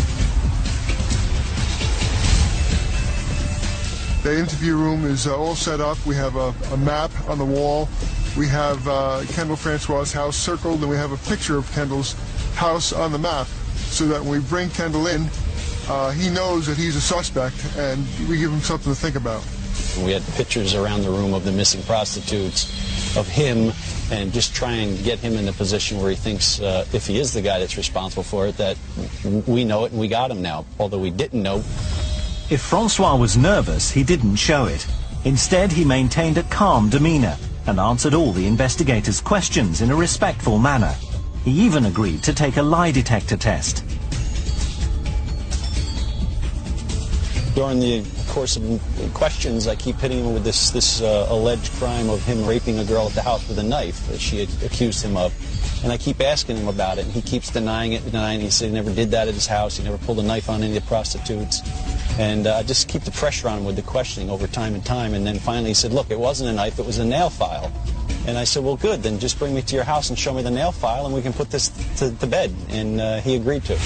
The interview room is all set up. We have a map on the wall. We have Kendall Francois' house circled, and we have a picture of Kendall's house on the map so that when we bring Kendall in, he knows that he's a suspect, and we give him something to think about. We had pictures around the room of the missing prostitutes, of him, and just try and get him in the position where he thinks, if he is the guy that's responsible for it, that we know it and we got him now, although we didn't know. If Francois was nervous, he didn't show it. Instead, he maintained a calm demeanor and answered all the investigators' questions in a respectful manner. He even agreed to take a lie detector test. During the course of questions, I keep hitting him with this alleged crime of him raping a girl at the house with a knife that she had accused him of. And I keep asking him about it, and he keeps denying it. He said he never did that at his house. He never pulled a knife on any of the prostitutes. And I just keep the pressure on him with the questioning over time and time. And then finally he said, look, it wasn't a knife, it was a nail file. And I said, well, good, then just bring me to your house and show me the nail file, and we can put this to bed. And he agreed to.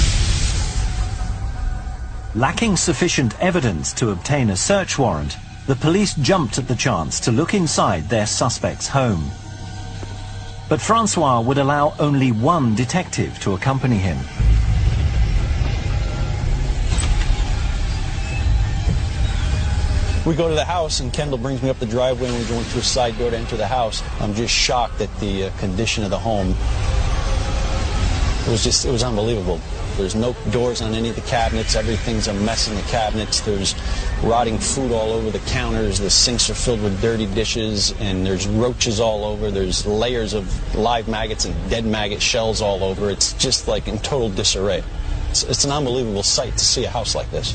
Lacking sufficient evidence to obtain a search warrant, the police jumped at the chance to look inside their suspect's home. But Francois would allow only one detective to accompany him. We go to the house, and Kendall brings me up the driveway, and we go into a side door to enter the house. I'm just shocked at the condition of the home. It was unbelievable. There's no doors on any of the cabinets. Everything's a mess in the cabinets. There's rotting food all over the counters. The sinks are filled with dirty dishes, and there's roaches all over. There's layers of live maggots and dead maggot shells all over. It's just like in total disarray. It's an unbelievable sight to see a house like this.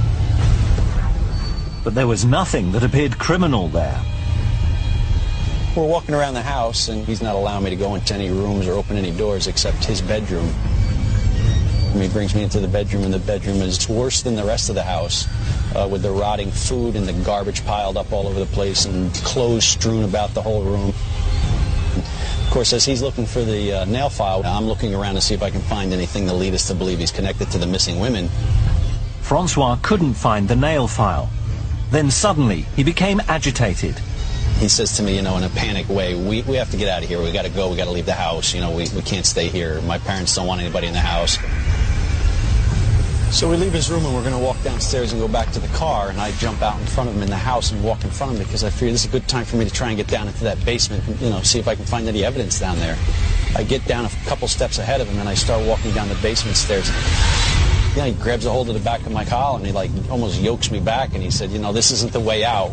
But there was nothing that appeared criminal there. We're walking around the house, and he's not allowing me to go into any rooms or open any doors except his bedroom. He brings me into the bedroom, and the bedroom is worse than the rest of the house, with the rotting food and the garbage piled up all over the place and clothes strewn about the whole room. Of course, as he's looking for the nail file, I'm looking around to see if I can find anything to lead us to believe he's connected to the missing women. Francois couldn't find the nail file. Then suddenly, he became agitated. He says to me, in a panic way, we have to get out of here. We got to go. We got to leave the house. We can't stay here. My parents don't want anybody in the house. So we leave his room, and we're going to walk downstairs and go back to the car, and I jump out in front of him in the house and walk in front of him because I figure this is a good time for me to try and get down into that basement and, see if I can find any evidence down there. I get down a couple steps ahead of him, and I start walking down the basement stairs. He grabs a hold of the back of my collar, and he almost yokes me back, and he said, this isn't the way out.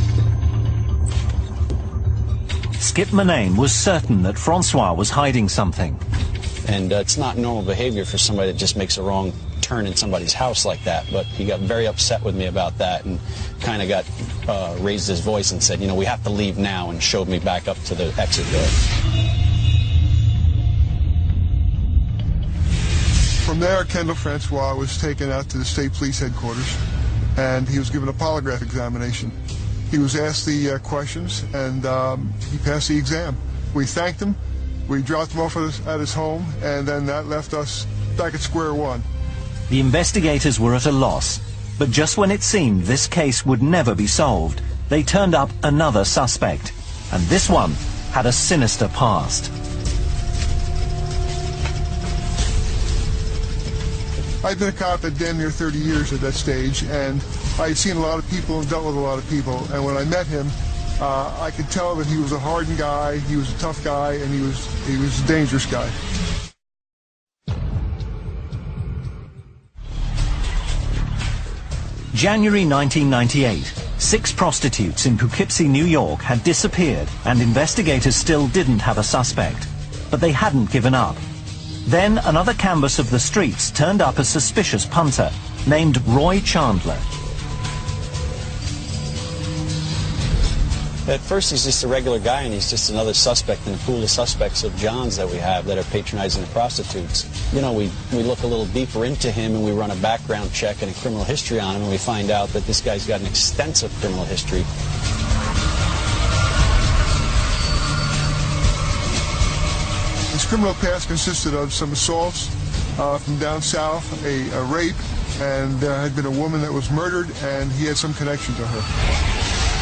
Skip Murnane was certain that Francois was hiding something. And it's not normal behavior for somebody that just makes a wrong turn in somebody's house like that, but he got very upset with me about that and kind of raised his voice and said, we have to leave now, and showed me back up to the exit door. From there, Kendall Francois was taken out to the state police headquarters, and he was given a polygraph examination. He was asked the questions, and he passed the exam. We thanked him, we dropped him off at his home, and then that left us back at square one. The investigators were at a loss, but just when it seemed this case would never be solved, they turned up another suspect, and this one had a sinister past. I'd been a cop at damn near 30 years at that stage, and I had seen a lot of people and dealt with a lot of people, and when I met him, I could tell that he was a hardened guy, he was a tough guy, and he was a dangerous guy. January 1998. 6 prostitutes in Poughkeepsie, New York had disappeared, and investigators still didn't have a suspect. But they hadn't given up. Then another canvass of the streets turned up a suspicious punter named Roy Chandler. At first he's just a regular guy, and he's just another suspect in the pool of suspects of Johns that we have that are patronizing the prostitutes. We look a little deeper into him, and we run a background check and a criminal history on him, and we find out that this guy's got an extensive criminal history. His criminal past consisted of some assaults from down south, a rape, and there had been a woman that was murdered, and he had some connection to her.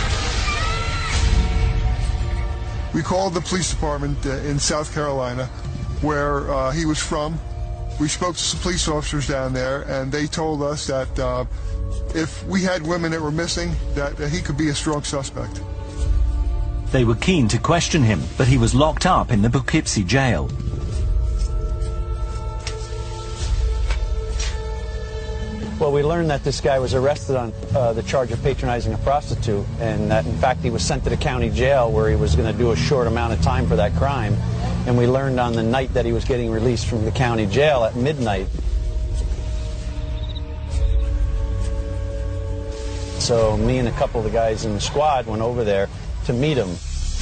We called the police department in South Carolina, where he was from. We spoke to some police officers down there, and they told us that if we had women that were missing, that he could be a strong suspect. They were keen to question him, but he was locked up in the Poughkeepsie jail. Well, we learned that this guy was arrested on the charge of patronizing a prostitute, and that, in fact, he was sent to the county jail where he was going to do a short amount of time for that crime. And we learned on the night that he was getting released from the county jail at midnight. So me and a couple of the guys in the squad went over there to meet him.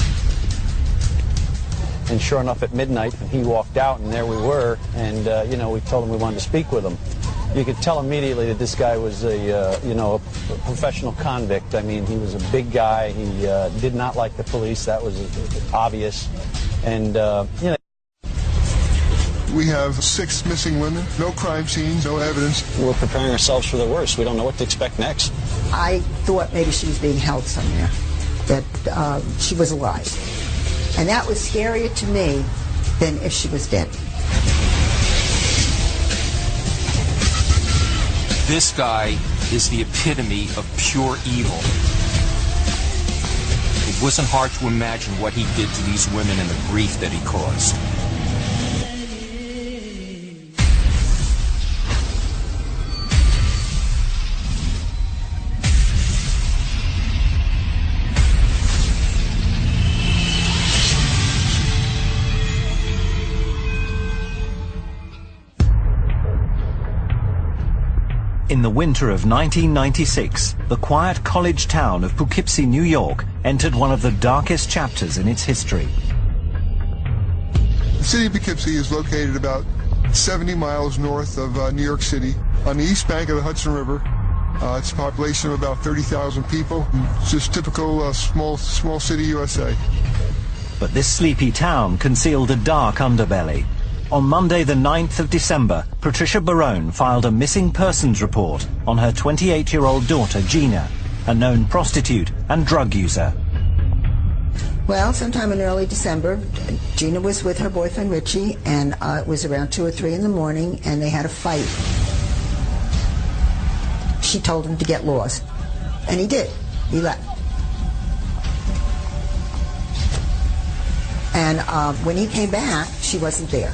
And sure enough, at midnight, he walked out, and there we were. And, we told him we wanted to speak with him. You could tell immediately that this guy was a professional convict. I mean, he was a big guy. He did not like the police. That was obvious. And, We have 6 missing women, no crime scenes, no evidence. We're preparing ourselves for the worst. We don't know what to expect next. I thought maybe she was being held somewhere, that she was alive. And that was scarier to me than if she was dead. This guy is the epitome of pure evil. It wasn't hard to imagine what he did to these women and the grief that he caused. In the winter of 1996, the quiet college town of Poughkeepsie, New York, entered one of the darkest chapters in its history. The city of Poughkeepsie is located about 70 miles north of New York City on the east bank of the Hudson River. It's a population of about 30,000 people. It's just typical small city USA. But this sleepy town concealed a dark underbelly. On Monday the 9th of December, Patricia Barone filed a missing persons report on her 28-year-old daughter Gina, a known prostitute and drug user. Well, sometime in early December, Gina was with her boyfriend Richie, and it was around 2 or 3 in the morning, and they had a fight. She told him to get lost, and he did. He left. And when he came back, she wasn't there.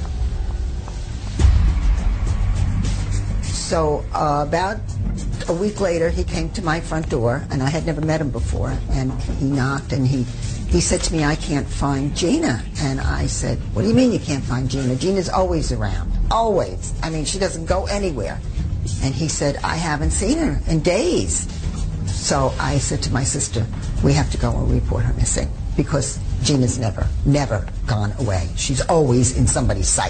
So about a week later, he came to my front door, and I had never met him before, and he knocked, and he said to me, "I can't find Gina." And I said, "What do you mean you can't find Gina? Gina's always around, always. I mean, she doesn't go anywhere." And he said, "I haven't seen her in days." So I said to my sister, "We have to go and report her missing, because Gina's never gone away. She's always in somebody's sight."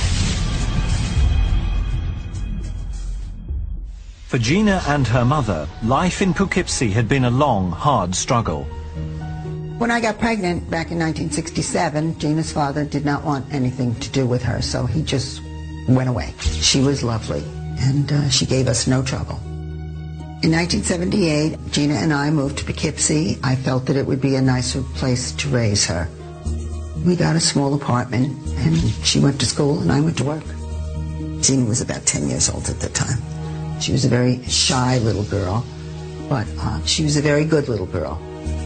For Gina and her mother, life in Poughkeepsie had been a long, hard struggle. When I got pregnant back in 1967, Gina's father did not want anything to do with her, so he just went away. She was lovely, and she gave us no trouble. In 1978, Gina and I moved to Poughkeepsie. I felt that it would be a nicer place to raise her. We got a small apartment, and she went to school and I went to work. Gina was about 10 years old at the time. She was a very shy little girl, but she was a very good little girl.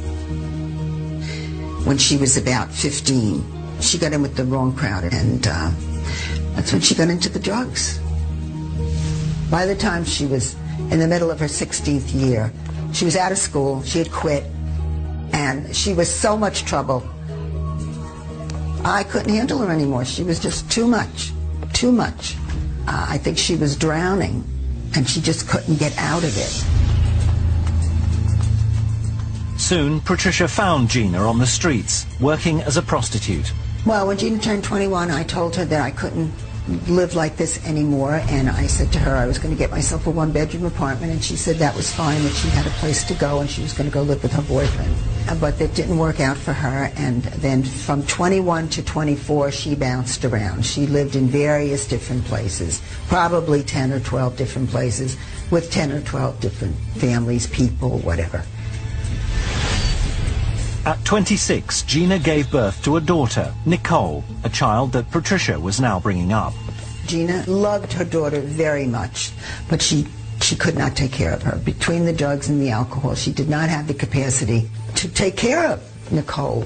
When she was about 15, she got in with the wrong crowd, and that's when she got into the drugs. By the time she was in the middle of her 16th year, she was out of school, she had quit, and she was so much trouble. I couldn't handle her anymore. She was just too much, too much. I think she was drowning, and she just couldn't get out of it. Soon, Patricia found Gina on the streets, working as a prostitute. Well, when Gina turned 21, I told her that I couldn't live like this anymore, and I said to her I was going to get myself a one-bedroom apartment, and she said that was fine, that she had a place to go, and she was going to go live with her boyfriend. But that didn't work out for her, and then from 21 to 24, she bounced around. She lived in various different places, probably 10 or 12 different places, with 10 or 12 different families, people, whatever. At 26, Gina gave birth to a daughter, Nicole, a child that Patricia was now bringing up. Gina loved her daughter very much, but she could not take care of her. Between the drugs and the alcohol, she did not have the capacity to take care of Nicole.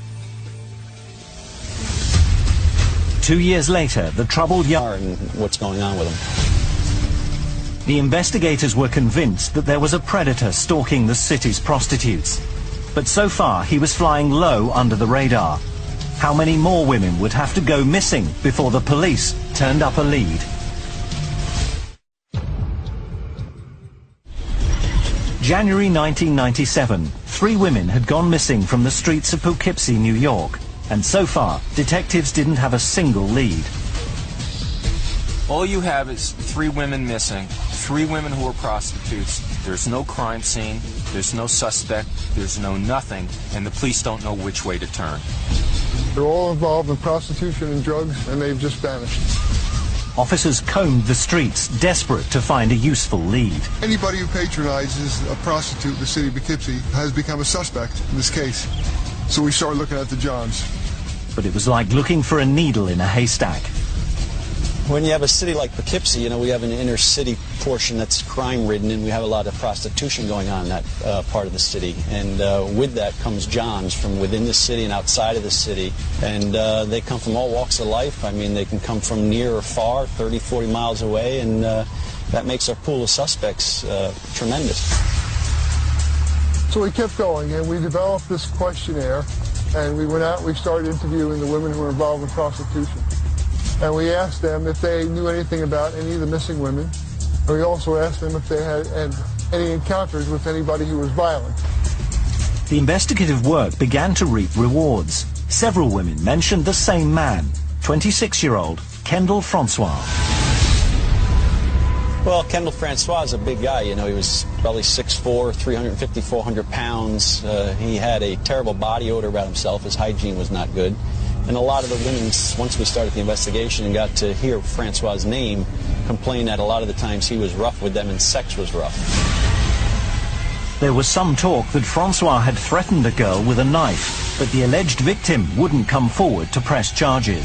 2 years later, the troubled young... And what's going on with him? The investigators were convinced that there was a predator stalking the city's prostitutes. But so far, he was flying low under the radar. How many more women would have to go missing before the police turned up a lead? January 1997, 3 women had gone missing from the streets of Poughkeepsie, New York, and so far, detectives didn't have a single lead. All you have is 3 women missing, 3 women who are prostitutes. There's no crime scene, there's no suspect, there's no nothing, and the police don't know which way to turn. They're all involved in prostitution and drugs, and they've just vanished. Officers combed the streets, desperate to find a useful lead. Anybody who patronizes a prostitute in the city of Poughkeepsie has become a suspect in this case. So we started looking at the Johns. But it was like looking for a needle in a haystack. When you have a city like Poughkeepsie, we have an inner city portion that's crime-ridden, and we have a lot of prostitution going on in that part of the city. And with that comes Johns from within the city and outside of the city. And they come from all walks of life. I mean, they can come from near or far, 30, 40 miles away, and that makes our pool of suspects tremendous. So we kept going, and we developed this questionnaire, and we went out and we started interviewing the women who were involved in prostitution. And we asked them if they knew anything about any of the missing women. And we also asked them if they had any encounters with anybody who was violent. The investigative work began to reap rewards. Several women mentioned the same man, 26-year-old Kendall Francois. Well, Kendall Francois is a big guy. He was probably 6'4", 350, 400 pounds. He had a terrible body odor about himself. His hygiene was not good. And a lot of the women, once we started the investigation and got to hear Francois' name, complained that a lot of the times he was rough with them and sex was rough. There was some talk that Francois had threatened a girl with a knife, but the alleged victim wouldn't come forward to press charges.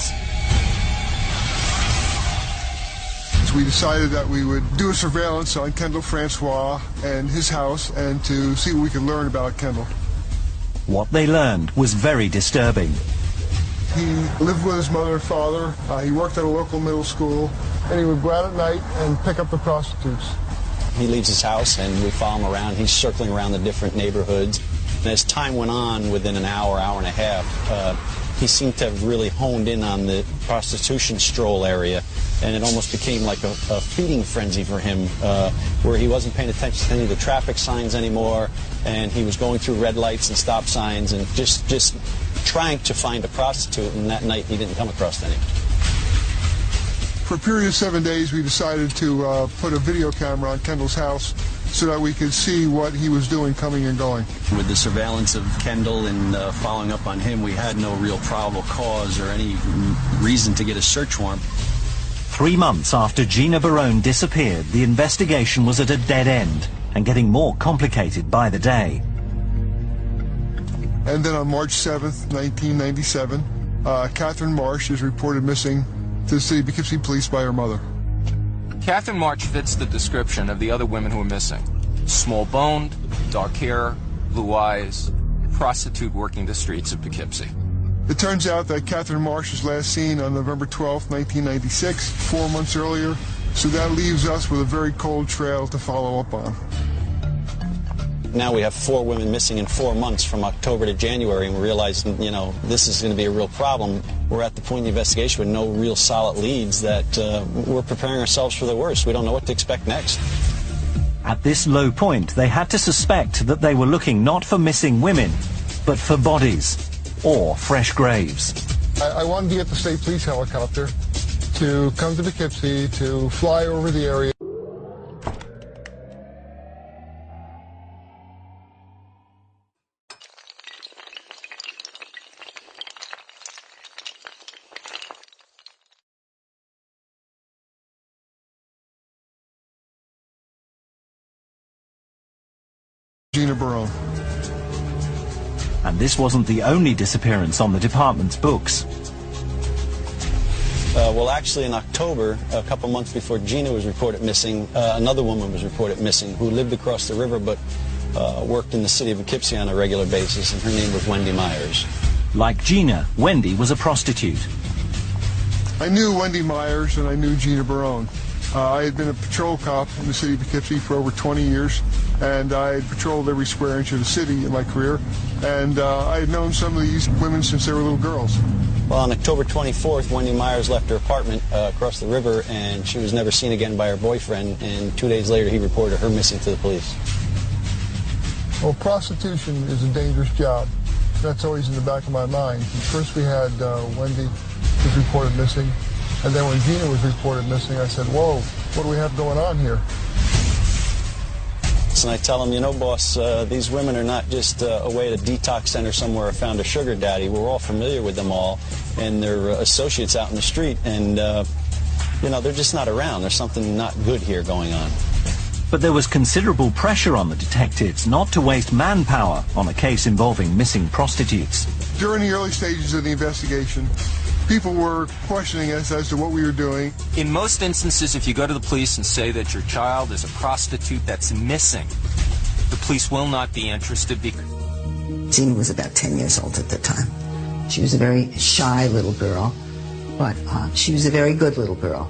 So we decided that we would do a surveillance on Kendall Francois and his house and to see what we could learn about Kendall. What they learned was very disturbing. He lived with his mother and father. He worked at a local middle school, and he would go out at night and pick up the prostitutes. He leaves his house, and we follow him around. He's circling around the different neighborhoods. And as time went on, within an hour, hour and a half, he seemed to have really honed in on the prostitution stroll area, and it almost became like a feeding frenzy for him, where he wasn't paying attention to any of the traffic signs anymore, and he was going through red lights and stop signs and just trying to find a prostitute, and that night he didn't come across any. For a period of 7 days, we decided to put a video camera on Kendall's house so that we could see what he was doing coming and going. With the surveillance of Kendall and following up on him, we had no real probable cause or any reason to get a search warrant. 3 months after Gina Barone disappeared, the investigation was at a dead end and getting more complicated by the day. And then on March 7th, 1997, Catherine Marsh is reported missing to the city of Poughkeepsie Police by her mother. Catherine Marsh fits the description of the other women who are missing. Small-boned, dark hair, blue eyes, prostitute working the streets of Poughkeepsie. It turns out that Catherine Marsh was last seen on November 12th, 1996, 4 months earlier, so that leaves us with a very cold trail to follow up on. Now we have 4 women missing in 4 months from October to January, and we realize, this is going to be a real problem. We're at the point in the investigation with no real solid leads that we're preparing ourselves for the worst. We don't know what to expect next. At this low point, they had to suspect that they were looking not for missing women, but for bodies or fresh graves. I wanted to get the state police helicopter to come to Poughkeepsie, to fly over the area. Gina Barone. And this wasn't the only disappearance on the department's books. Well, actually, in October, a couple months before Gina was reported missing, another woman was reported missing who lived across the river but worked in the city of Poughkeepsie on a regular basis, and her name was Wendy Myers. Like Gina, Wendy was a prostitute. I knew Wendy Myers and I knew Gina Barone. I had been a patrol cop in the city of Poughkeepsie for over 20 years, and I had patrolled every square inch of the city in my career, and I had known some of these women since they were little girls. Well, on October 24th, Wendy Myers left her apartment across the river, and she was never seen again by her boyfriend, and 2 days later he reported her missing to the police. Well, prostitution is a dangerous job. That's always in the back of my mind. First we had Wendy was reported missing, and then when Gina was reported missing, I said, whoa, what do we have going on here? And I tell them, you know, boss, these women are not just away at a detox center somewhere or found a sugar daddy. We're all familiar with them all, and they're associates out in the street, and, you know, they're just not around. There's something not good here going on. But there was considerable pressure on the detectives not to waste manpower on a case involving missing prostitutes. During the early stages of the investigation, people were questioning us as to what we were doing. In most instances, if you go to the police and say that your child is a prostitute that's missing, the police will not be interested because... Gina was about 10 years old at the time. She was a very shy little girl, but she was a very good little girl.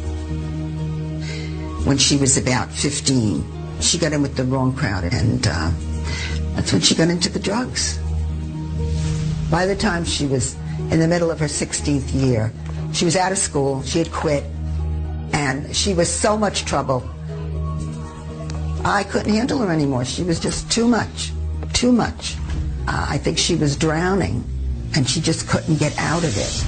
When she was about 15, she got in with the wrong crowd, and that's when she got into the drugs. By the time she was in the middle of her 16th year, she was out of school, she had quit, and she was so much trouble. I couldn't handle her anymore. She was just too much, too much. I think she was drowning, and she just couldn't get out of it.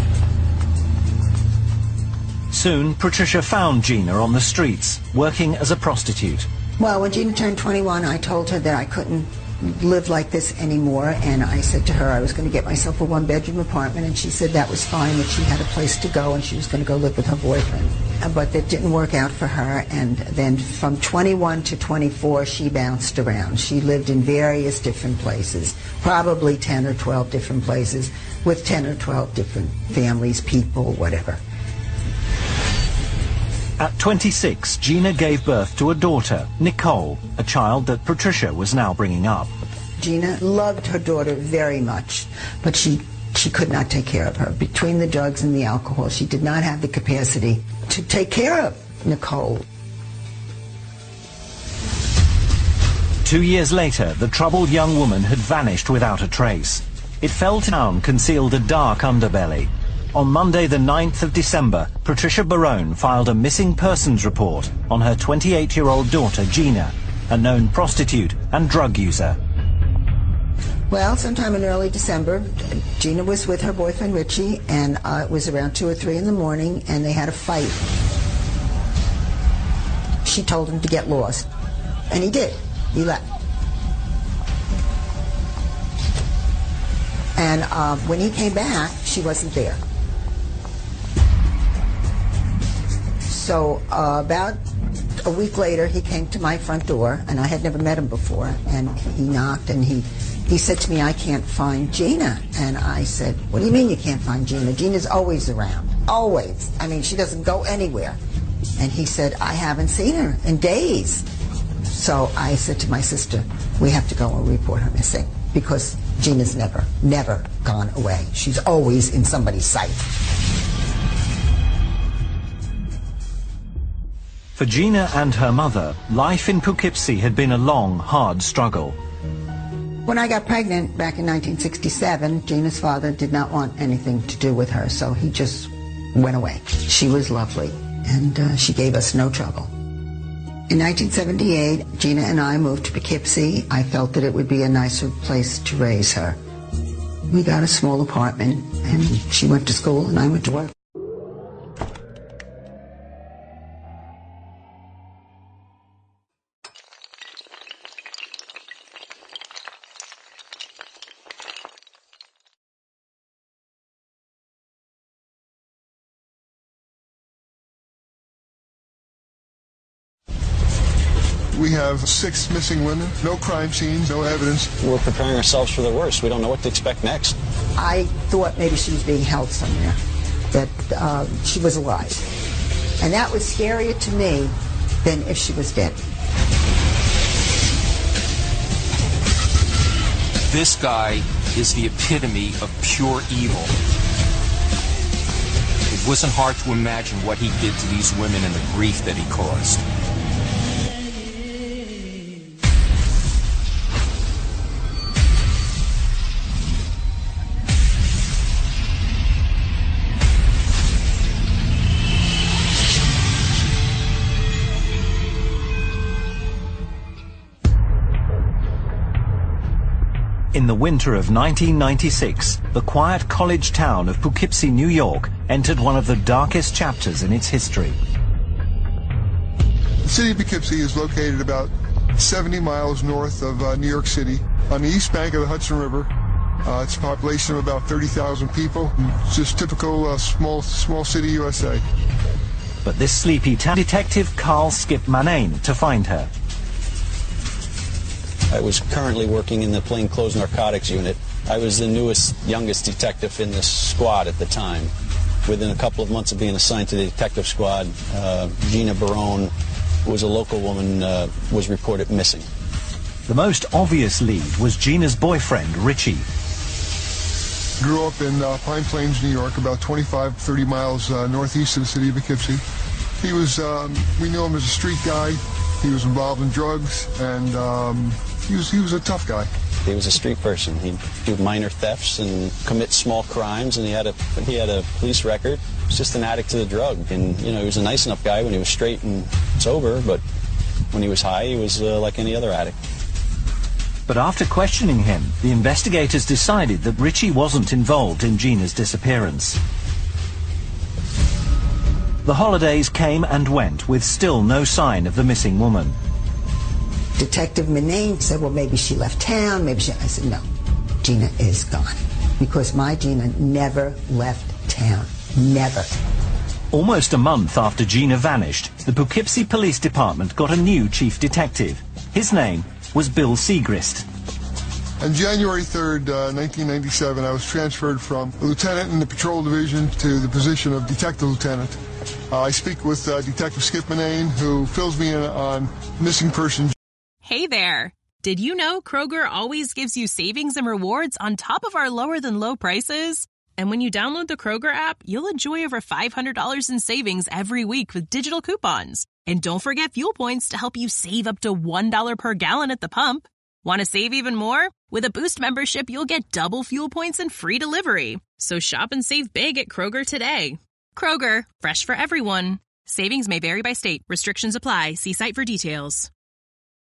Soon, Patricia found Gina on the streets, working as a prostitute. Well, when Gina turned 21, I told her that I couldn't live like this anymore, and I said to her I was going to get myself a one-bedroom apartment, and she said that was fine, that she had a place to go, and she was going to go live with her boyfriend. But that didn't work out for her, and then from 21 to 24, she bounced around. She lived in various different places, probably 10 or 12 different places, with 10 or 12 different families, people, whatever. At 26, Gina gave birth to a daughter, Nicole, a child that Patricia was now bringing up. Gina loved her daughter very much, but she could not take care of her. Between the drugs and the alcohol, she did not have the capacity to take care of Nicole. 2 years later, the troubled young woman had vanished without a trace. It fell down, concealed a dark underbelly. On Monday, the 9th of December, Patricia Barone filed a missing persons report on her 28-year-old daughter, Gina, a known prostitute and drug user. Well, sometime in early December, Gina was with her boyfriend, Richie, and it was around 2 or 3 in the morning, and they had a fight. She told him to get lost, and he did. He left. And when he came back, she wasn't there. So about a week later, he came to my front door, and I had never met him before, and he knocked, and he said to me, I can't find Gina. And I said, what do you mean you can't find Gina? Gina's always around, always. I mean, she doesn't go anywhere. And he said, I haven't seen her in days. So I said to my sister, we have to go and report her missing, because Gina's never gone away. She's always in somebody's sight. For Gina and her mother, life in Poughkeepsie had been a long, hard struggle. When I got pregnant back in 1967, Gina's father did not want anything to do with her, so he just went away. She was lovely, and she gave us no trouble. In 1978, Gina and I moved to Poughkeepsie. I felt that it would be a nicer place to raise her. We got a small apartment, and she went to school, and I went to work. We have 6 missing women, no crime scenes, no evidence. We're preparing ourselves for the worst. We don't know what to expect next. I thought maybe she was being held somewhere, that she was alive. And that was scarier to me than if she was dead. This guy is the epitome of pure evil. It wasn't hard to imagine what he did to these women and the grief that he caused. In the winter of 1996, the quiet college town of Poughkeepsie, New York, entered one of the darkest chapters in its history. The city of Poughkeepsie is located about 70 miles north of New York City on the east bank of the Hudson River. It's a population of about 30,000 people. It's just typical small city USA. But this sleepy town, Detective Carl Skip Manane to find her. I was currently working in the plainclothes narcotics unit. I was the youngest detective in the squad at the time. Within a couple of months of being assigned to the detective squad, Gina Barone, who was a local woman, was reported missing. The most obvious lead was Gina's boyfriend, Richie. Grew up in Pine Plains, New York, about 30 miles northeast of the city of Poughkeepsie. He was, we knew him as a street guy. He was involved in drugs, and he was a tough guy. He was a street person. He'd do minor thefts and commit small crimes, and he had a police record. He was just an addict to the drug, and he was a nice enough guy when he was straight and sober, but when he was high, he was like any other addict. But after questioning him, the investigators decided that Richie wasn't involved in Gina's disappearance. The holidays came and went with still no sign of the missing woman. Detective Manane said, well, maybe she left town, I said, no, Gina is gone. Because my Gina never left town. Never. Almost a month after Gina vanished, the Poughkeepsie Police Department got a new chief detective. His name was Bill Segrist. On January 3rd, 1997, I was transferred from a lieutenant in the patrol division to the position of detective lieutenant. I speak with Detective Skip Manane, who fills me in on missing persons. Hey there. Did you know Kroger always gives you savings and rewards on top of our lower-than-low prices? And when you download the Kroger app, you'll enjoy over $500 in savings every week with digital coupons. And don't forget fuel points to help you save up to $1 per gallon at the pump. Want to save even more? With a Boost membership, you'll get double fuel points and free delivery. So shop and save big at Kroger today. Kroger, fresh for everyone. Savings may vary by state. Restrictions apply. See site for details.